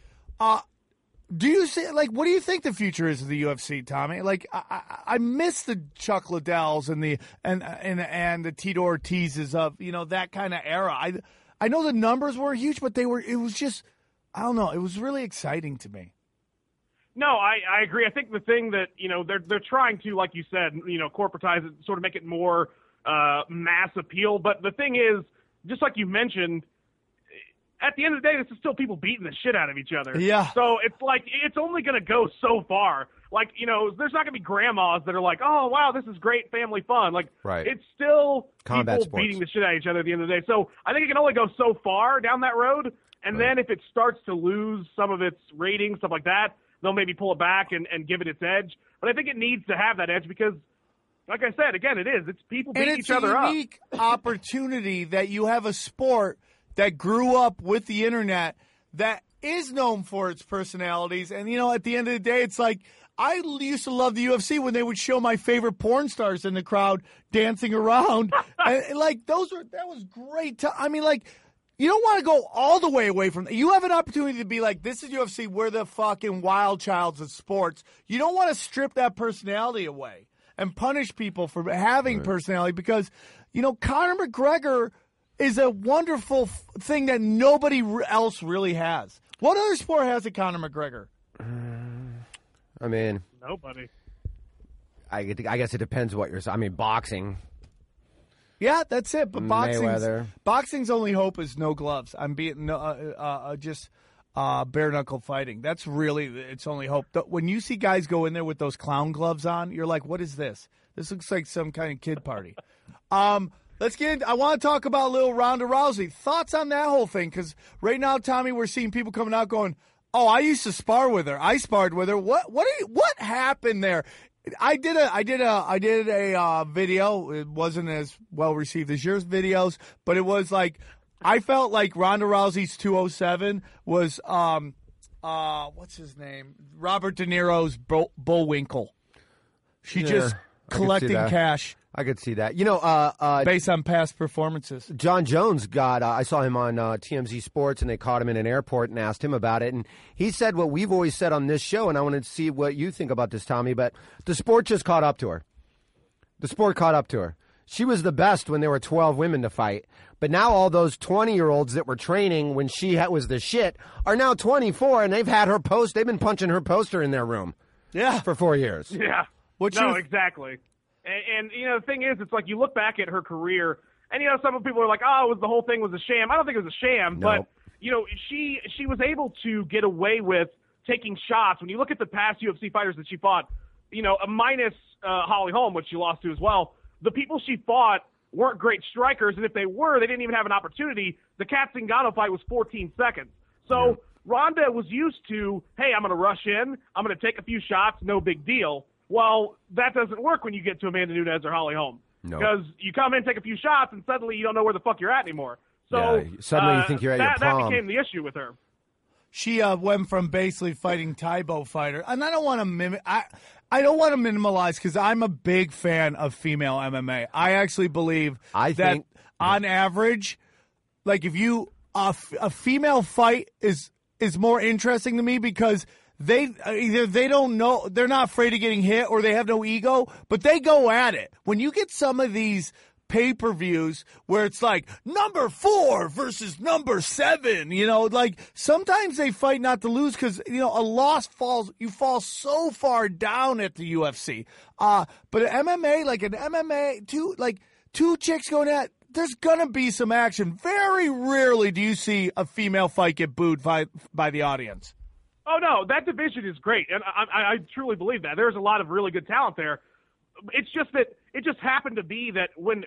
do you see, like, what do you think the future is of the UFC, Tommy? Like, I miss the Chuck Liddells and the Tito Ortizes of that kind of era. I know the numbers were huge, but it was just, I don't know, it was really exciting to me. No, I agree. I think the thing that, they're trying to, like you said, corporatize it, sort of make it more mass appeal. But the thing is, just like you mentioned, at the end of the day, this is still people beating the shit out of each other. Yeah. So it's like, it's only going to go so far. Like, there's not going to be grandmas that are like, oh, wow, this is great family fun. Like, Right. It's still Combat people sports. beating the shit out of each other at the end of the day. So I think it can only go so far down that road. And then if it starts to lose some of its ratings, stuff like that, they'll maybe pull it back and give it its edge. But I think it needs to have that edge because, like I said, again, it's people beating each other up. And it's a unique opportunity that you have a sport that grew up with the internet that is known for its personalities. And, at the end of the day, it's like I used to love the UFC when they would show my favorite porn stars in the crowd dancing around. And, like, that was great. You don't want to go all the way away from it. You have an opportunity to be like, this is UFC. We're the fucking wild childs of sports. You don't want to strip that personality away and punish people for having personality because, Conor McGregor is a wonderful thing that nobody else really has. What other sport has a Conor McGregor? I mean, nobody. I guess it depends what you're. I mean, boxing. Yeah, that's it. But Mayweather. boxing's only hope is no gloves. I'm being just bare knuckle fighting. That's really its only hope. When you see guys go in there with those clown gloves on, you're like, what is this? This looks like some kind of kid party. Let's get into, I want to talk about little Ronda Rousey. Thoughts on that whole thing? Because right now, Tommy, we're seeing people coming out going, oh, I used to spar with her. I sparred with her. What happened there? I did a video. It wasn't as well received as yours videos, but it was like, I felt like Ronda Rousey's 207 was, what's his name? Robert De Niro's Bullwinkle. She just collecting cash. I could see that. Based on past performances. John Jones I saw him on TMZ Sports, and they caught him in an airport and asked him about it. And he said what we've always said on this show, and I wanted to see what you think about this, Tommy, but the sport just caught up to her. The sport caught up to her. She was the best when there were 12 women to fight. But now all those 20-year-olds that were training when she was the shit are now 24, and they've had her they've been punching her poster in their room. Yeah. For 4 years. Yeah. Exactly. And the thing is, it's like you look back at her career, and some people are like, "Oh, the whole thing was a sham." I don't think it was a sham, Nope. but she was able to get away with taking shots. When you look at the past UFC fighters that she fought, minus Holly Holm, which she lost to as well, the people she fought weren't great strikers, and if they were, they didn't even have an opportunity. The Kat Zingano fight was 14 seconds, so Ronda was used to, hey, I'm going to rush in, I'm going to take a few shots, no big deal. Well, that doesn't work when you get to Amanda Nunes or Holly Holm. No. Because you come in, take a few shots, and suddenly you don't know where the fuck you're at anymore. So Yeah, suddenly you think you're at your prom. That became the issue with her. She went from basically fighting Taibo fighter, and I don't want to mimic. I don't want to minimalize because I'm a big fan of female MMA. I actually believe I that think on average, like if you a female fight is more interesting to me because either they don't know, they're not afraid of getting hit, or they have no ego, but they go at it. When you get some of these pay-per-views where it's like number 4 versus number 7, like sometimes they fight not to lose because a loss you fall so far down at the UFC. But an MMA, like an MMA, two chicks going at, there's gonna be some action. Very rarely do you see a female fight get booed by the audience. Oh no, that division is great, and I truly believe that. There's a lot of really good talent there. It's just that it just happened to be that when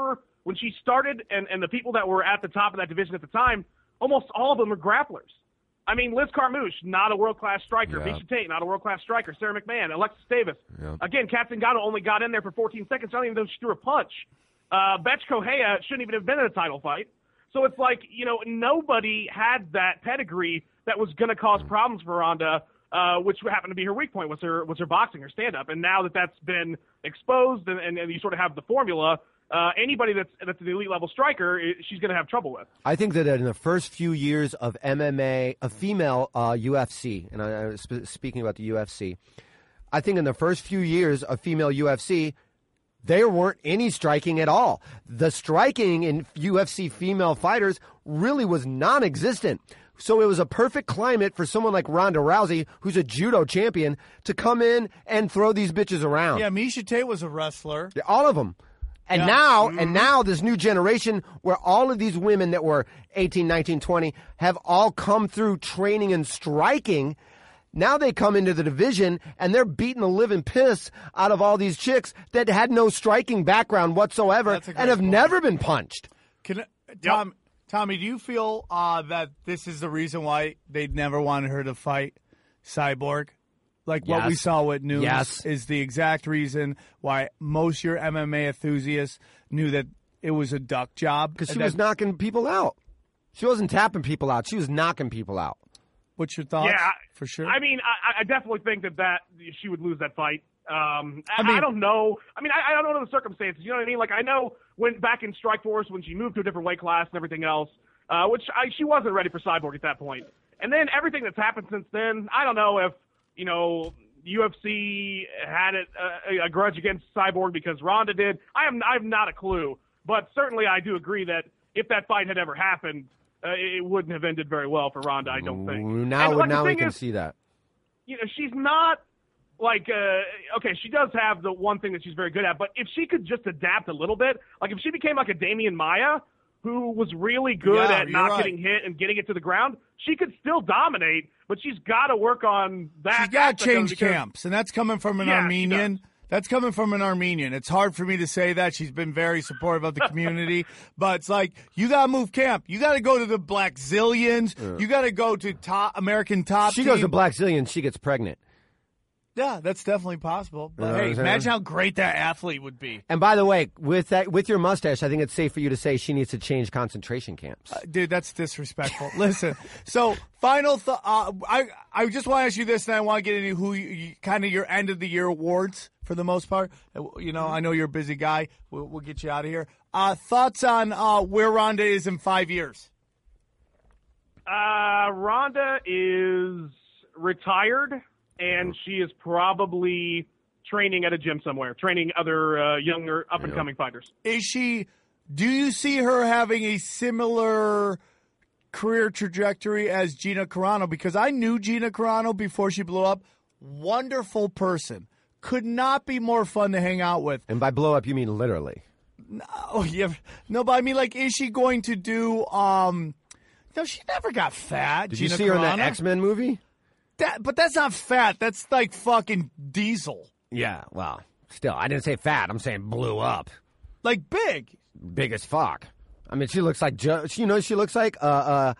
she started and the people that were at the top of that division at the time, almost all of them are grapplers. I mean, Liz Carmouche, not a world-class striker. Yeah. Misha Tate, not a world-class striker. Sarah McMahon, Alexis Davis. Yeah. Again, Kat Zingano only got in there for 14 seconds. I don't even know if she threw a punch. Betch Kohea shouldn't even have been in a title fight. So it's like, nobody had that pedigree that was going to cause problems for Ronda, which happened to be her weak point, was her boxing, her stand-up. And now that that's been exposed and you sort of have the formula, anybody that's an elite-level striker, she's going to have trouble with. I think that in the first few years of MMA, a female UFC, and I was speaking about the UFC, I think in the first few years of female UFC, there weren't any striking at all. The striking in UFC female fighters really was non-existent. So it was a perfect climate for someone like Ronda Rousey, who's a judo champion, to come in and throw these bitches around. Yeah, Misha Tate was a wrestler. Yeah, all of them. And now this new generation where all of these women that were 18, 19, 20 have all come through training and striking. Now they come into the division and they're beating the living piss out of all these chicks that had no striking background whatsoever and have never been punched. Tommy, do you feel that this is the reason why they never wanted her to fight Cyborg? Like what we saw with Nunes is the exact reason why most of your MMA enthusiasts knew that it was a duck job. Because she was knocking people out. She wasn't tapping people out. She was knocking people out. What's your thoughts? Yeah, for sure. I mean, I definitely think that she would lose that fight. I don't know. I mean, I don't know the circumstances. You know what I mean? Like, I know when back in Strikeforce, when she moved to a different weight class and everything else, she wasn't ready for Cyborg at that point. And then everything that's happened since then, I don't know if, UFC had a grudge against Cyborg because Ronda did. I have not a clue. But certainly I do agree that if that fight had ever happened, it wouldn't have ended very well for Ronda, I don't think. Now we can see that. She's not like, okay, she does have the one thing that she's very good at, but if she could just adapt a little bit, like if she became like a Damian Maia, who was really good at not getting hit and getting it to the ground, she could still dominate, but she's got to work on that. She's got to change camps, and that's coming from an Armenian. That's coming from an Armenian. It's hard for me to say that. She's been very supportive of the community. But it's like, you got to move camp. You got to go to the Black Zillions. You got to go to American Top She Team. goes to Black Zillions, she gets pregnant. Yeah, that's definitely possible. But hey, imagine how great that athlete would be. And by the way, with your mustache, I think it's safe for you to say she needs to change concentration camps. Dude, that's disrespectful. Listen, so final thought. I just want to ask you this, and I want to get into who kind of your end of the year awards for the most part. I know you're a busy guy. We'll get you out of here. Thoughts on where Ronda is in 5 years? Ronda is retired. And she is probably training at a gym somewhere, training other younger, up-and-coming fighters. Do you see her having a similar career trajectory as Gina Carano? Because I knew Gina Carano before she blew up. Wonderful person. Could not be more fun to hang out with. And by blow up, you mean literally. No, but I mean, like, is she going to do, no, she never got fat. Did Gina you see her in that Carano. X-Men movie? But that's not fat. That's like fucking Diesel. Yeah, well, still, I didn't say fat. I'm saying blew up. Like big. Big as fuck. I mean, she looks like, she looks like, Gina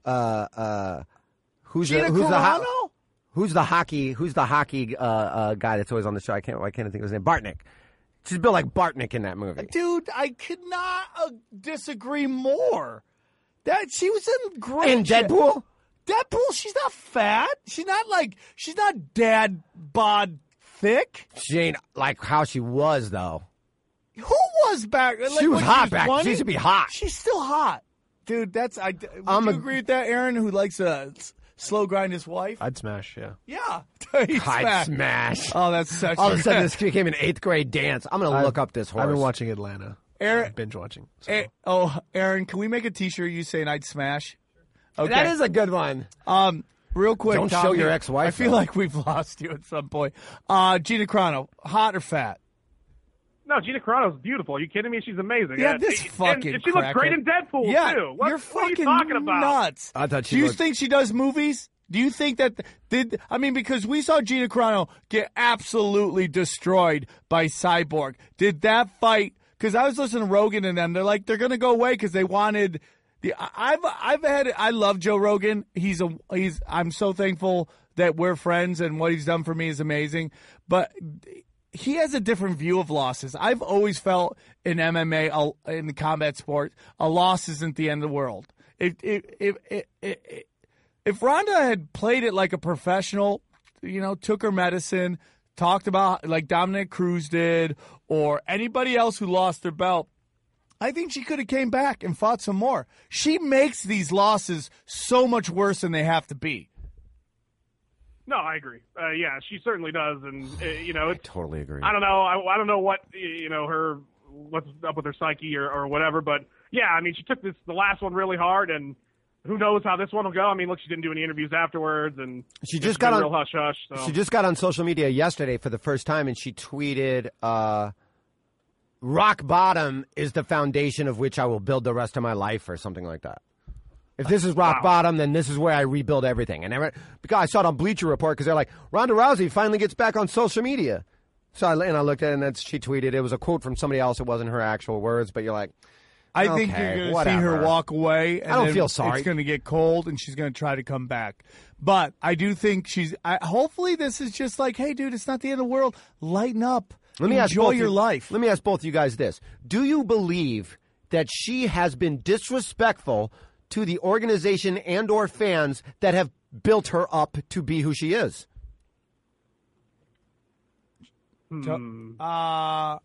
Carano? Who's the hockey guy that's always on the show? I can't think of his name. Bartnick. She's built like Bartnick in that movie. Dude, I could not disagree more. That she was in great. And Deadpool? Deadpool, she's not fat. She's not dad bod thick. She ain't like how she was, though. Who was back? Like, she was hot she back. 20? She used to be hot. She's still hot. Dude, would you agree with that, Aaron, who likes to slow grind his wife? I'd smash, yeah. Yeah. I'd smash. Oh, that's such All of a sudden, this became an 8th grade dance. I'm going to look up this horse. I've been watching Atlanta. Aaron, binge watching. So. Aaron, can we make a T-shirt you saying I'd smash? Okay. That is a good one. Real quick, don't Tommy, show your ex-wife. I feel like we've lost you at some point. Gina Carano, hot or fat? No, Gina Carano's beautiful. Are you kidding me? She's amazing. Yeah, this fucking. And she looks great in Deadpool too. You're fucking what are you talking about? nuts. I thought Do you think she does movies? Do you think that because we saw Gina Carano get absolutely destroyed by Cyborg. Did that fight? Because I was listening to Rogan and them. They're like they're gonna go away because they wanted. I love Joe Rogan. I'm so thankful that we're friends and what he's done for me is amazing. But he has a different view of losses. I've always felt in MMA, in the combat sport, a loss isn't the end of the world. If Ronda had played it like a professional, took her medicine, talked about like Dominic Cruz did, or anybody else who lost their belt, I think she could have came back and fought some more. She makes these losses so much worse than they have to be. No, I agree. Yeah, she certainly does, and I totally agree. I don't know. I don't know what what's up with her psyche or whatever, but yeah, I mean, she took the last one really hard, and who knows how this one will go. I mean, look, she didn't do any interviews afterwards, and she just got on real hush hush. So. She just got on social media yesterday for the first time, and she tweeted, "Rock bottom is the foundation of which I will build the rest of my life," or something like that. If this is rock bottom, then this is where I rebuild everything. And because I saw it on Bleacher Report, because they're like, Ronda Rousey finally gets back on social media. So I looked at it, and she tweeted. It was a quote from somebody else. It wasn't her actual words, but you're like, I think you're going to see her walk away. And I don't feel sorry. It's going to get cold, and she's going to try to come back. But I do think hopefully this is just like, hey, dude, it's not the end of the world. Lighten up. Enjoy your life. Let me ask both of you guys this. Do you believe that she has been disrespectful to the organization and or fans that have built her up to be who she is? I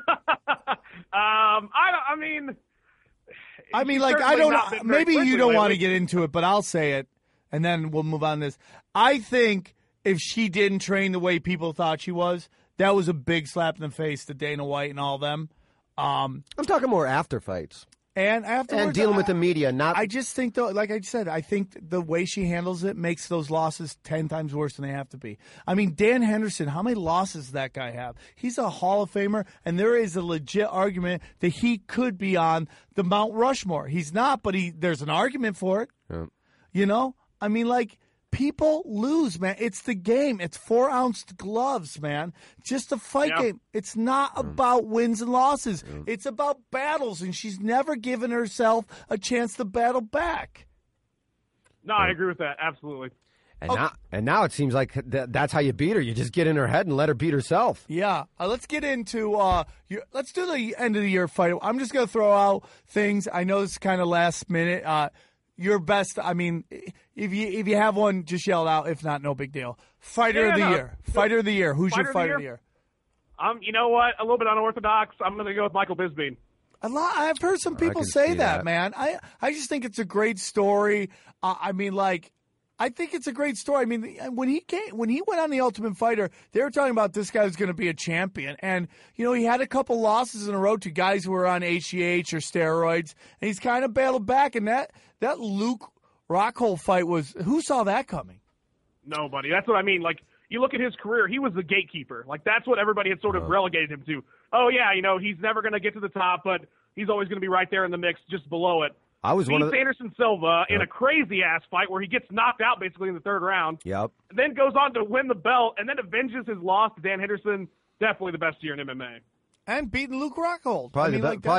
mean, like, I don't. Maybe you don't want to get into it, but I'll say it, and then we'll move on to this. I think if she didn't train the way people thought she was, that was a big slap in the face to Dana White and all of them. I'm talking more after fights. And afterwards, and dealing with the media, not. I just think, though, like I said, I think the way she handles it makes those losses 10 times worse than they have to be. I mean, Dan Henderson, how many losses does that guy have? He's a Hall of Famer, and there is a legit argument that he could be on the Mount Rushmore. He's not, but there's an argument for it. Yeah. I mean, like. People lose, man. It's the game. It's 4-ounce gloves, man. Just a fight game. It's not about wins and losses. It's about battles, and she's never given herself a chance to battle back. No, I agree with that. Absolutely. And now it seems like that's how you beat her. You just get in her head and let her beat herself. Yeah. Let's get into let's do the end of the year fight. I'm just going to throw out things. I know this is kind of last minute. Your best, I mean, if you have one, just yell it out. If not, no big deal. Fighter of the year. Fighter of the year. Who's your fighter of the year? You know what? A little bit unorthodox. I'm going to go with Michael Bisping. I've heard some people say that, man. I just think it's a great story. I think it's a great story. I mean, when he went on The Ultimate Fighter, they were talking about this guy was going to be a champion. And, he had a couple losses in a row to guys who were on HGH or steroids. And he's kind of battled back. And that Luke Rockhold fight was, who saw that coming? Nobody. That's what I mean. Like, you look at his career, he was the gatekeeper. Like, that's what everybody had sort of relegated him to. Oh, yeah, he's never going to get to the top, but he's always going to be right there in the mix just below it. I was one of Anderson Silva in a crazy-ass fight where he gets knocked out basically in the third round. Yep. Then goes on to win the belt and then avenges his loss to Dan Henderson. Definitely the best year in MMA. And beating Luke Rockhold. Probably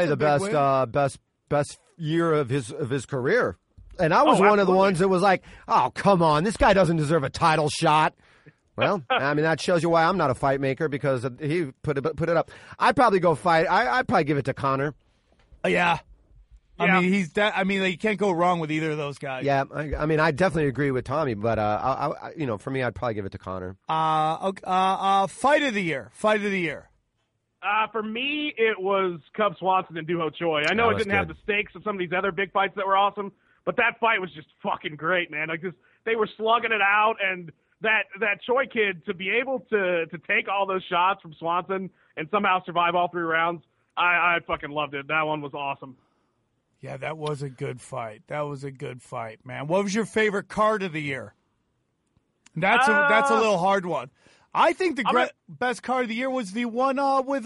the best year of his career. And I was one of the ones that was like, oh, come on, this guy doesn't deserve a title shot. Well, I mean, that shows you why I'm not a fight maker, because he put it up. I'd probably go fight. I'd probably give it to Conor. Yeah. I mean, you can't go wrong with either of those guys. Yeah, I mean, I definitely agree with Tommy, but for me, I'd probably give it to Conor. Fight of the year. For me, it was Cub Swanson and Doo Ho Choi. I know it didn't have the stakes of some of these other big fights that were awesome, but that fight was just fucking great, man. Like they were slugging it out, and that Choi kid, to be able to take all those shots from Swanson and somehow survive all 3 rounds, I fucking loved it. That one was awesome. Yeah, that was a good fight. That was a good fight, man. What was your favorite card of the year? That's a little hard one. I think the best card of the year was the one with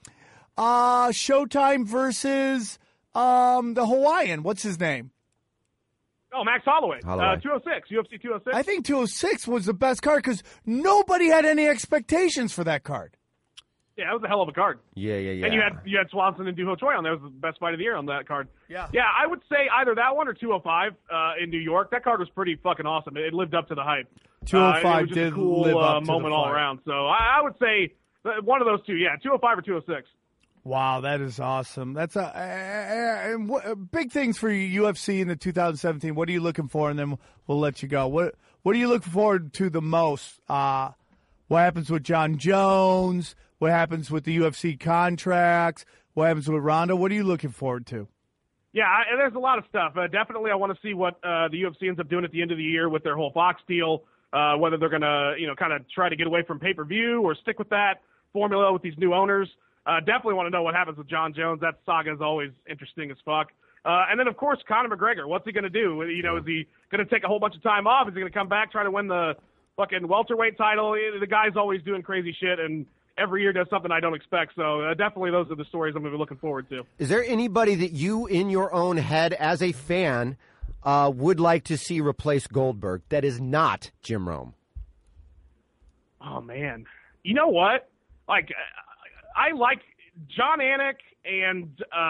Showtime versus the Hawaiian. What's his name? Oh, Max Holloway. 206, UFC 206. I think 206 was the best card because nobody had any expectations for that card. Yeah, that was a hell of a card. Yeah. And you had Swanson and Doo Ho Choi on there. It was the best fight of the year on that card. Yeah. Yeah, I would say either that one or 205 in New York. That card was pretty fucking awesome. It lived up to the hype. 205 it was just did a cool live up to moment the all fight. around. So I would say one of those two. Yeah, 205 or 206. Wow, that is awesome. That's big things for UFC in the 2017. What are you looking for? And then we'll let you go. What are you looking forward to the most? What happens with John Jones? What happens with the UFC contracts? What happens with Ronda? What are you looking forward to? Yeah, there's a lot of stuff. Definitely, I want to see what the UFC ends up doing at the end of the year with their whole Fox deal. Whether they're going to, kind of try to get away from pay-per-view or stick with that formula with these new owners. Definitely want to know what happens with John Jones. That saga is always interesting as fuck. And then, of course, Conor McGregor. What's he going to do? Is he going to take a whole bunch of time off? Is he going to come back, try to win the fucking welterweight title? The guy's always doing crazy shit, and every year does something I don't expect. So definitely those are the stories I'm going to be looking forward to. Is there anybody that you, in your own head, as a fan, would like to see replace Goldberg that is not Jim Rome? Oh, man. You know what? I like John Anik and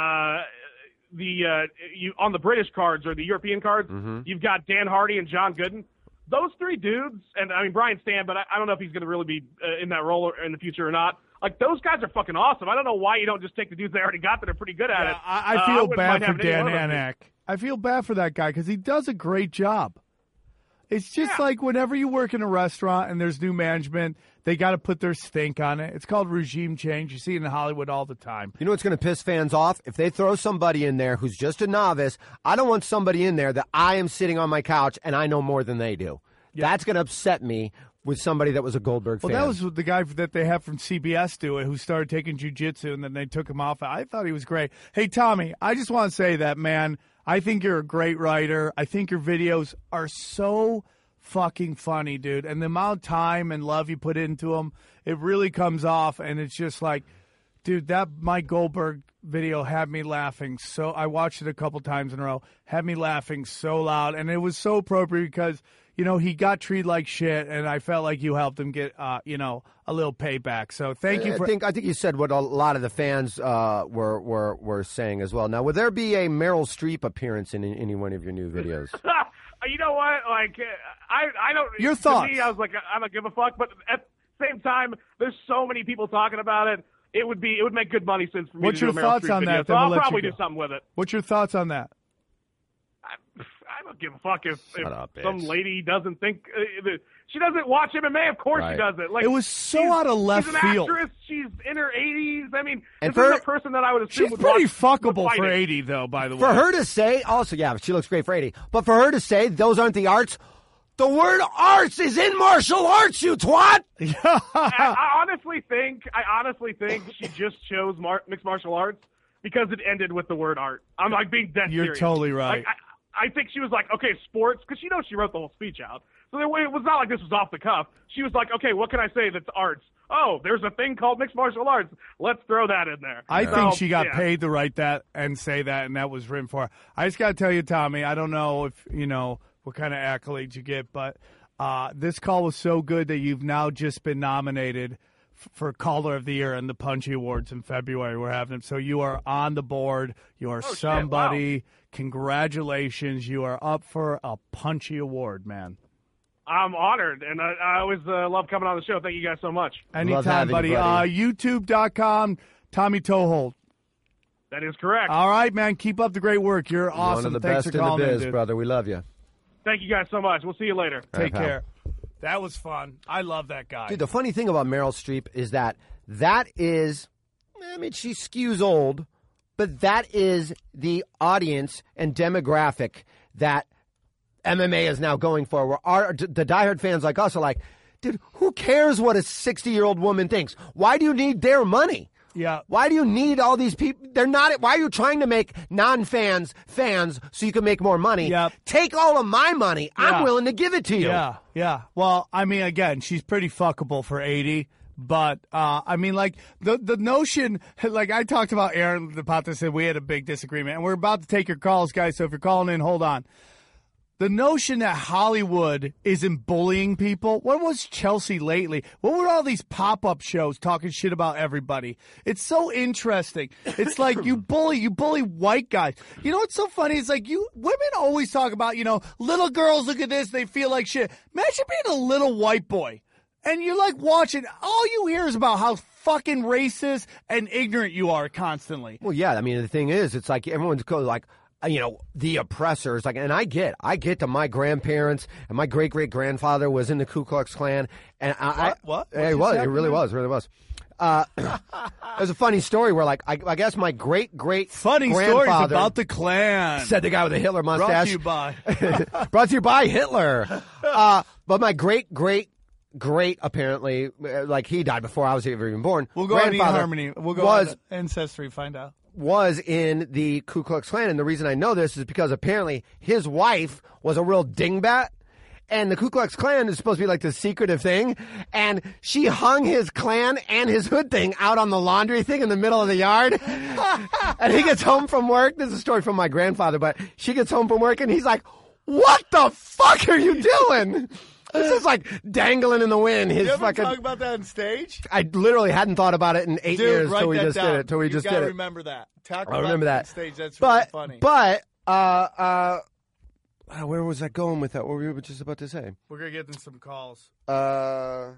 on the British cards or the European cards, you've got Dan Hardy and John Gooden. Those 3 dudes, and I mean Brian Stan, but I don't know if he's going to really be in that role in the future or not. Like, those guys are fucking awesome. I don't know why you don't just take the dudes they already got that are pretty good at it. I feel bad for Dan Anik. I feel bad for that guy because he does a great job. It's just like whenever you work in a restaurant and there's new management, they got to put their stink on it. It's called regime change. You see it in Hollywood all the time. You know what's going to piss fans off? If they throw somebody in there who's just a novice, I don't want somebody in there that I am sitting on my couch and I know more than they do. Yeah. That's going to upset me with somebody that was a Goldberg fan. Well, that was the guy that they have from CBS do it, who started taking jiu-jitsu, and then they took him off. I thought he was great. Hey, Tommy, I just want to say that, man, I think you're a great writer. I think your videos are so fucking funny, dude. And the amount of time and love you put into them, it really comes off, and it's just like, dude, that Mike Goldberg video had me laughing. So I watched it a couple times in a row, had me laughing so loud, and it was so appropriate because – he got treated like shit, and I felt like you helped him get, a little payback. So thank you for. I think you said what a lot of the fans were saying as well. Now, will there be a Meryl Streep appearance in any one of your new videos? You know what? Like, I don't. Your thoughts? To me, I was like, I don't give a fuck. But at the same time, there's so many people talking about it. It would make good money sense for me. What's to your do a thoughts Meryl Streep on video, that? So I'll probably do something with it. What's your thoughts on that? I don't give a fuck if up, some lady doesn't think she doesn't watch MMA. Of course she doesn't. Like, it was so out of left field. She's an actress. She's in her 80s. I mean, this is a person that I would assume she's pretty fuckable for 80, though. By the way, for her to say, also, yeah, she looks great for 80. But for her to say those aren't the arts. The word arts is in martial arts, you twat. I honestly think she just chose mixed martial arts because it ended with the word art. I'm like being dead serious. You're totally right. Like, I think she was like, okay, sports, because she wrote the whole speech out. So it was not like this was off the cuff. She was like, okay, what can I say that's arts? Oh, there's a thing called mixed martial arts. Let's throw that in there. I think she got paid to write that and say that, and that was written for her. I just got to tell you, Tommy, I don't know if, what kind of accolades you get, but this call was so good that you've now just been nominated for Caller of the Year in the Punchy Awards in February. We're having them. So you are on the board. You are somebody. Wow. Congratulations. You are up for a Punchy Award, man. I'm honored, and I always love coming on the show. Thank you guys so much. Anytime, buddy. YouTube.com, Tommy Toehold. That is correct. All right, man. Keep up the great work. You're awesome. One of the Thanks best for calling in the biz, dude. brother. We love you. Thank you guys so much. We'll see you later. Take care. That was fun. I love that guy. Dude, the funny thing about Meryl Streep is that is I mean, she skews old, but that is the audience and demographic that MMA is now going for. Where the diehard fans like us are like, dude, who cares what a 60-year-old woman thinks? Why do you need their money? Yeah. Why do you need all these people? They're not. Why are you trying to make non-fans fans so you can make more money? Yep. Take all of my money. Yeah. I'm willing to give it to you. Yeah. Well, I mean, again, she's pretty fuckable for 80. But, I mean, like, the notion, like, I talked about Aaron about this, and we had a big disagreement. And we're about to take your calls, guys, so if you're calling in, hold on. The notion that Hollywood isn't bullying people. What was Chelsea lately? What were all these pop-up shows talking shit about everybody? It's so interesting. It's like you bully white guys. You know what's so funny? It's like women always talk about, little girls, look at this, they feel like shit. Imagine being a little white boy. And you're like watching, all you hear is about how fucking racist and ignorant you are constantly. Well, yeah, I mean, the thing is, it's like everyone's like, the oppressors, like, and I get that my grandparents and my great-great-grandfather was in the Ku Klux Klan, and What? Yeah, it really was. There's a funny story where, like, I guess my Funny stories about the Klan. Said the guy with the Hitler mustache. Brought to you by. Brought to you by Hitler. But my great, apparently, like, he died before I was even born. We'll go on eHarmony. We'll go on Ancestry, find out. Was in the Ku Klux Klan, and the reason I know this is because apparently his wife was a real dingbat, and the Ku Klux Klan is supposed to be like the secretive thing, and she hung his Klan and his hood thing out on the laundry thing in the middle of the yard, and he gets home from work. This is a story from my grandfather, but she gets home from work, and he's like, "What the fuck are you doing?" This is like dangling in the wind. You ever talk about that on stage? I literally hadn't thought about it in 8 years until we just did it. Till we just did it. Remember that. I remember that on stage. That's really funny. But where was I going with that? What were we just about to say? We're gonna get in some calls. Hang on.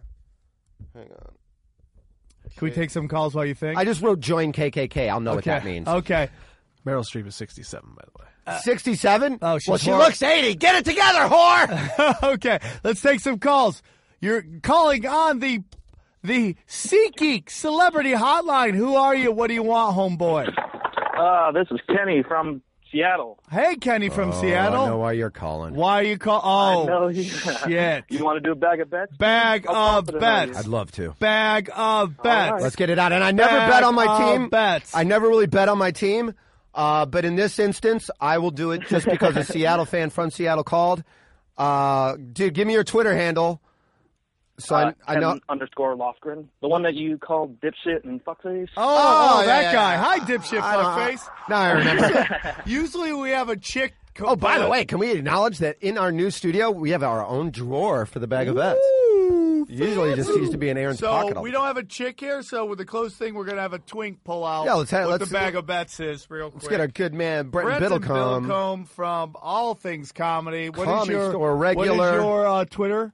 Can we take some calls while you think? I just wrote join KKK. I'll know what that means. Okay. Meryl Streep is 67, by the way. 67? Oh, well, she looks 80. Get it together, whore! Okay, let's take some calls. You're calling on the SeatGeek Celebrity Hotline. Who are you? What do you want, homeboy? This is Kenny from Seattle. Hey, Kenny from Seattle. I know why you're calling. Why are you calling? Oh, shit. You want to do a bag of bets? Bag of bets. I'd love to. Bag of bets. Right. Let's get it out. And I never bet on my team. Bets. I never really bet on my team. But in this instance, I will do it just because a Seattle fan from Seattle called. Dude, give me your Twitter handle. So I know _Lofgren, the one that you called dipshit and fuckface. Oh, that guy. Yeah. Hi, dipshit fuckface. Now I remember. Usually we have a chick. By the way, can we acknowledge that in our new studio we have our own drawer for the bag of bets? Usually it just used to be in Aaron's pocket. So we don't have a chick here, so with the close thing, we're going to have a twink pull out. Yeah, let's the bag of bets is real quick. Let's get our good man, Brent Biddlecombe. Biddlecombe from All Things Comedy. Comedy Store regular. What is your Twitter?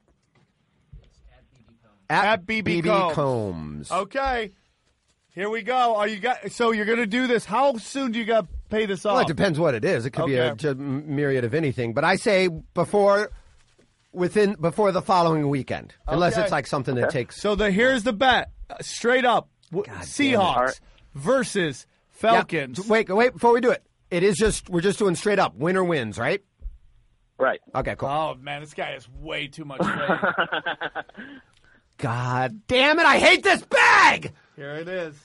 At BB Combs. Okay. Here we go. So you're going to do this. How soon do you got to pay this off? Well, it depends what it is. It could be a myriad of anything. But I say before the following weekend, unless it's like something that takes. So here's the bet, straight up: Seahawks versus Falcons. Yeah. Wait! Before we do it, we're just doing straight up. Winner wins, right? Right. Okay. Cool. Oh man, this guy has way too much faith. God damn it! I hate this bag. Here it is.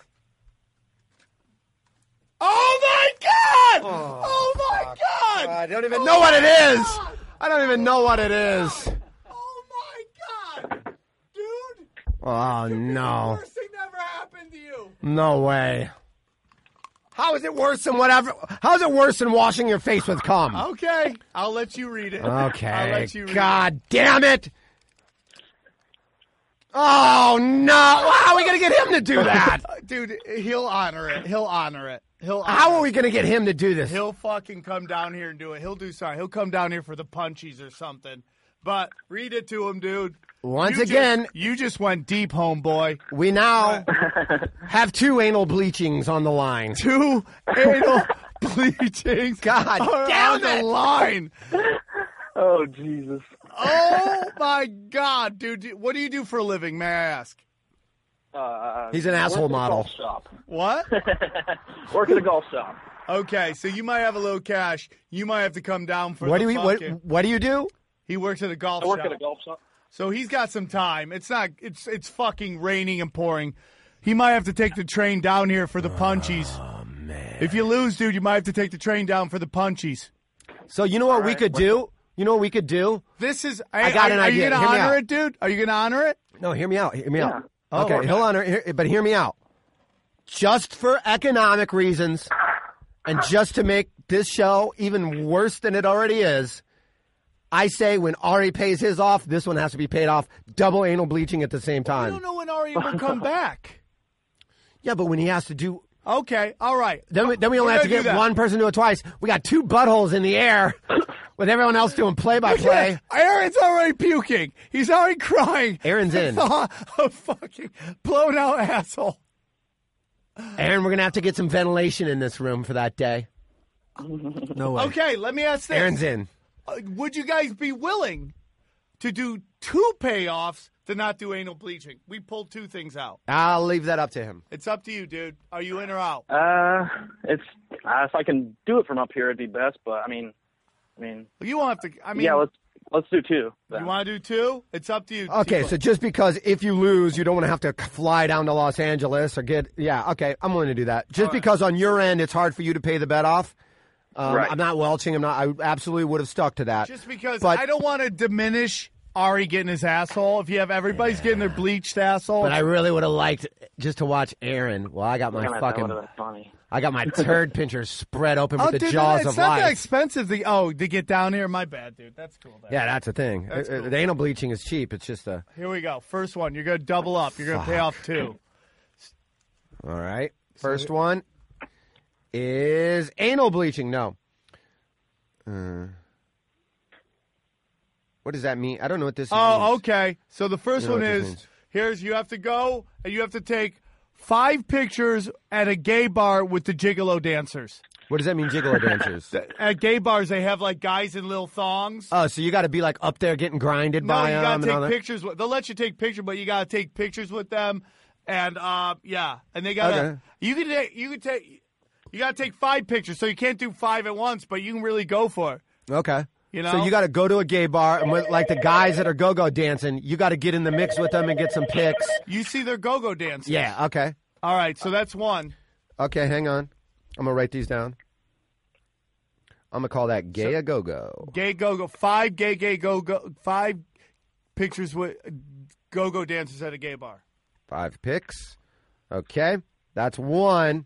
Oh my God! Oh my God! I don't even know what it is. I don't even know what it is. Oh my God, dude! Oh no! The worst thing ever happened to you. No way. How is it worse than whatever? How is it worse than washing your face with cum? Okay, I'll let you read it. Okay. I'll let you read God damn it! Oh no! How are we gonna get him to do that? Dude, he'll honor it. How are we gonna get him to do this? He'll fucking come down here and do it. He'll do something. He'll come down here for the punchies or something. But read it to him, dude. Once again, you just went deep, homeboy. We now have 2 anal bleachings on the line. 2 anal bleachings. God damn on the line. Oh, Jesus. Oh, my God, dude. What do you do for a living, may I ask? He's an asshole model. Golf shop. What? Work at a golf shop. Okay, so you might have a little cash. You might have to come down for What the do you fucking... what do you do? He works at a golf I shop. work at a golf shop. So he's got some time. It's fucking raining and pouring. He might have to take the train down here for the punchies. Oh, man. If you lose, dude, you might have to take the train down for the punchies. So you know what we could do? You know what we could do? This is... I got an idea. Are you going Hear to me honor out. it, dude? Are you going to honor it? No, hear me out. Hear me out. Oh, Okay, he'll honor it, but hear me out. Just for economic reasons and just to make this show even worse than it already is, I say when Ari pays his off, this one has to be paid off. Double anal bleaching at the same time. I don't know when Ari will come back. Yeah, but when he has to do... Okay, all right. Then we only have to get one person to do it twice. We got two buttholes in the air with everyone else doing play-by-play. Aaron's already puking. He's already crying. Aaron's in. A fucking blown out asshole. Aaron, we're going to have to get some ventilation in this room for that day. No way. Okay, let me ask this. Aaron's in. Would you guys be willing to do two payoffs to not do anal bleaching? We pulled two things out. I'll leave that up to him. It's up to you, dude. Are you in or out? It's if I can do it from up here, it'd be best. But I mean, You won't have to. I mean, yeah, let's do two. Then. You want to do two? It's up to you. Okay, so just because if you lose, you don't want to have to fly down to Los Angeles or get... Yeah, okay, I'm willing to do that. Just because on your end it's hard for you to pay the bet off. Right. I'm not welching. I absolutely would have stuck to that. Just because But- I don't want to diminish Ari getting his asshole. If you have everybody's getting their bleached asshole. But I really would have liked just to watch Aaron. Well, I got my That fucking... would've been funny. I got my turd pincher spread open with the dude, jaws it's of not that life. expensive to get down here. My bad, dude. That's cool. Yeah, that's the thing. That's cool. The anal bleaching is cheap. It's just a... Here we go. First one. You're going to double up. You're going to pay off two. All right. First one is anal bleaching. No. What does that mean? I don't know what this means. Oh, okay. So the first You know one what this is, means. here's, you have to go and you have to take 5 pictures at a gay bar with the gigolo dancers. What does that mean, gigolo dancers? At gay bars, they have like guys in little thongs. Oh, so you got to be like up there getting grinded No, by you them got and to all take that? pictures. They'll let you take pictures, but you got to take pictures with them. And, yeah. And they got to, Okay. you got to take 5 pictures. So you can't do 5 at once, but you can really go for it. Okay. You know? So you got to go to a gay bar, and with, like the guys that are go-go dancing, you got to get in the mix with them and get some pics. You see their go-go dancers. Yeah, okay. All right, so that's one. Okay, hang on. I'm going to write these down. I'm going to call that gay a go-go. Gay go-go. 5 gay go-go. 5 pictures with go-go dancers at a gay bar. 5 pics. Okay, that's one.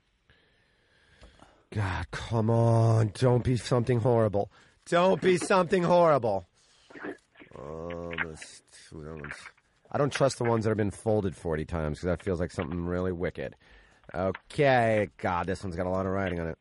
God, come on. Don't be something horrible. Don't be something horrible. I don't trust the ones that have been folded 40 times because that feels like something really wicked. Okay. God, this one's got a lot of writing on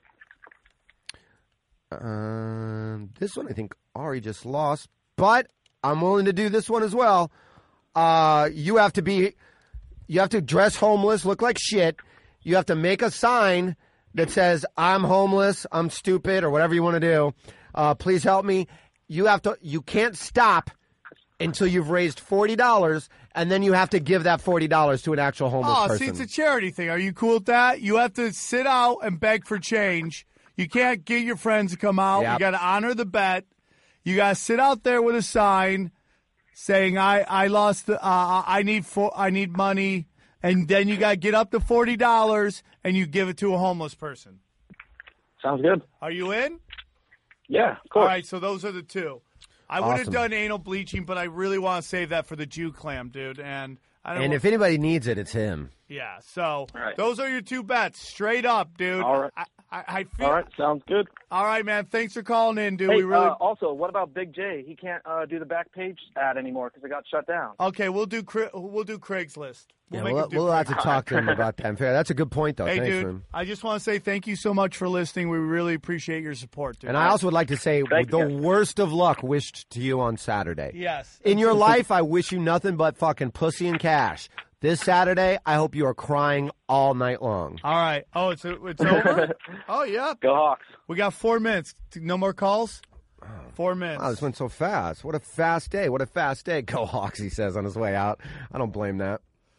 it. This one I think Ari just lost, but I'm willing to do this one as well. You have to dress homeless, look like shit. You have to make a sign that says, I'm homeless, I'm stupid, or whatever you want to do. Please help me. You can't stop until you've raised $40, and then you have to give that $40 to an actual homeless person. See, it's a charity thing. Are you cool with that? You have to sit out and beg for change. You can't get your friends to come out. Yep. You got to honor the bet. You got to sit out there with a sign saying, I lost, I need money. And then you got to get up to $40 and you give it to a homeless person. Sounds good. Are you in? Yeah, of course. All right, so those are the two. I would have Awesome. done anal bleaching, but I really want to save that for the Jew clam, dude. And I don't. And if anybody needs it, it's him. Yeah, so right. those are your 2 bets, straight up, dude. All right. I feel. All right, sounds good. All right, man. Thanks for calling in, dude. Hey, We really. also, what about Big J? He can't do the back page ad anymore because it got shut down. Okay, we'll do Craigslist. Yeah, make him do we'll have to Craigslist. talk to him about that. That's a good point, though. Hey, Thanks, dude. man. I just want to say thank you so much for listening. We really appreciate your support, dude. And I also would like to say Thank the you. worst of luck wished to you on Saturday. Yes. In your life, I wish you nothing but fucking pussy and cash. This Saturday, I hope you are crying all night long. All right. Oh, it's over. Oh yeah. Go Hawks. We got 4 minutes. No more calls. 4 minutes. Wow, this went so fast. What a fast day. What a fast day. Go Hawks, he says on his way out. I don't blame that.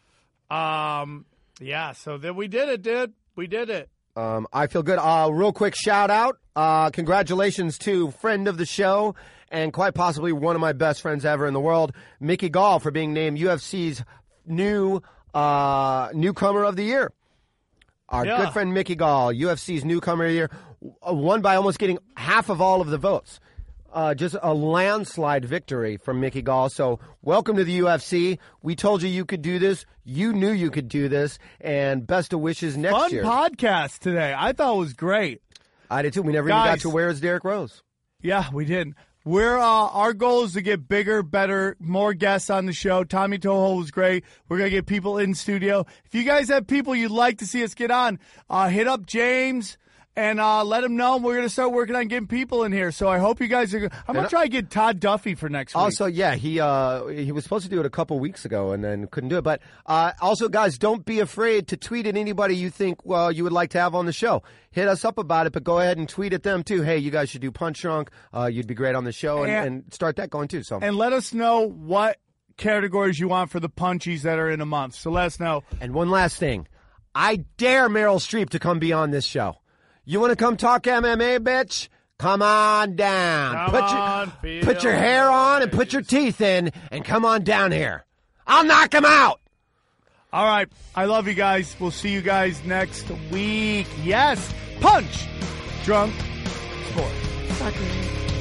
Yeah, so then we did it, dude. We did it. I feel good. Real quick shout out. Congratulations to friend of the show and quite possibly one of my best friends ever in the world, Mickey Gall, for being named UFC's new newcomer of the year. Our good friend Mickey Gall, UFC's newcomer of the year, won by almost getting half of all of the votes. Just a landslide victory from Mickey Gall. So welcome to the UFC. We told you you could do this. You knew you could do this. And best of wishes next year. Fun podcast today. I thought it was great. I did too. We never even got to where is Derrick Rose. Yeah, we didn't. Our goal is to get bigger, better, more guests on the show. Tommy Toho was great. We're going to get people in studio. If you guys have people you'd like to see us get on, hit up James and let him know. We're going to start working on getting people in here. So I hope you guys are. I'm going to try to get Todd Duffy for next week. Also, yeah, he was supposed to do it a couple weeks ago and then couldn't do it. But also, guys, don't be afraid to tweet at anybody you think you would like to have on the show. Hit us up about it, but go ahead and tweet at them too. Hey, you guys should do Punch Drunk. You'd be great on the show, and start that going too. So and let us know what categories you want for the punchies that are in a month. So let us know. And one last thing, I dare Meryl Streep to come be on this show. You want to come talk MMA, bitch? Come on down. Put your hair on and put your teeth in and come on down here. I'll knock him out. All right. I love you guys. We'll see you guys next week. Yes. Punch Drunk Sports.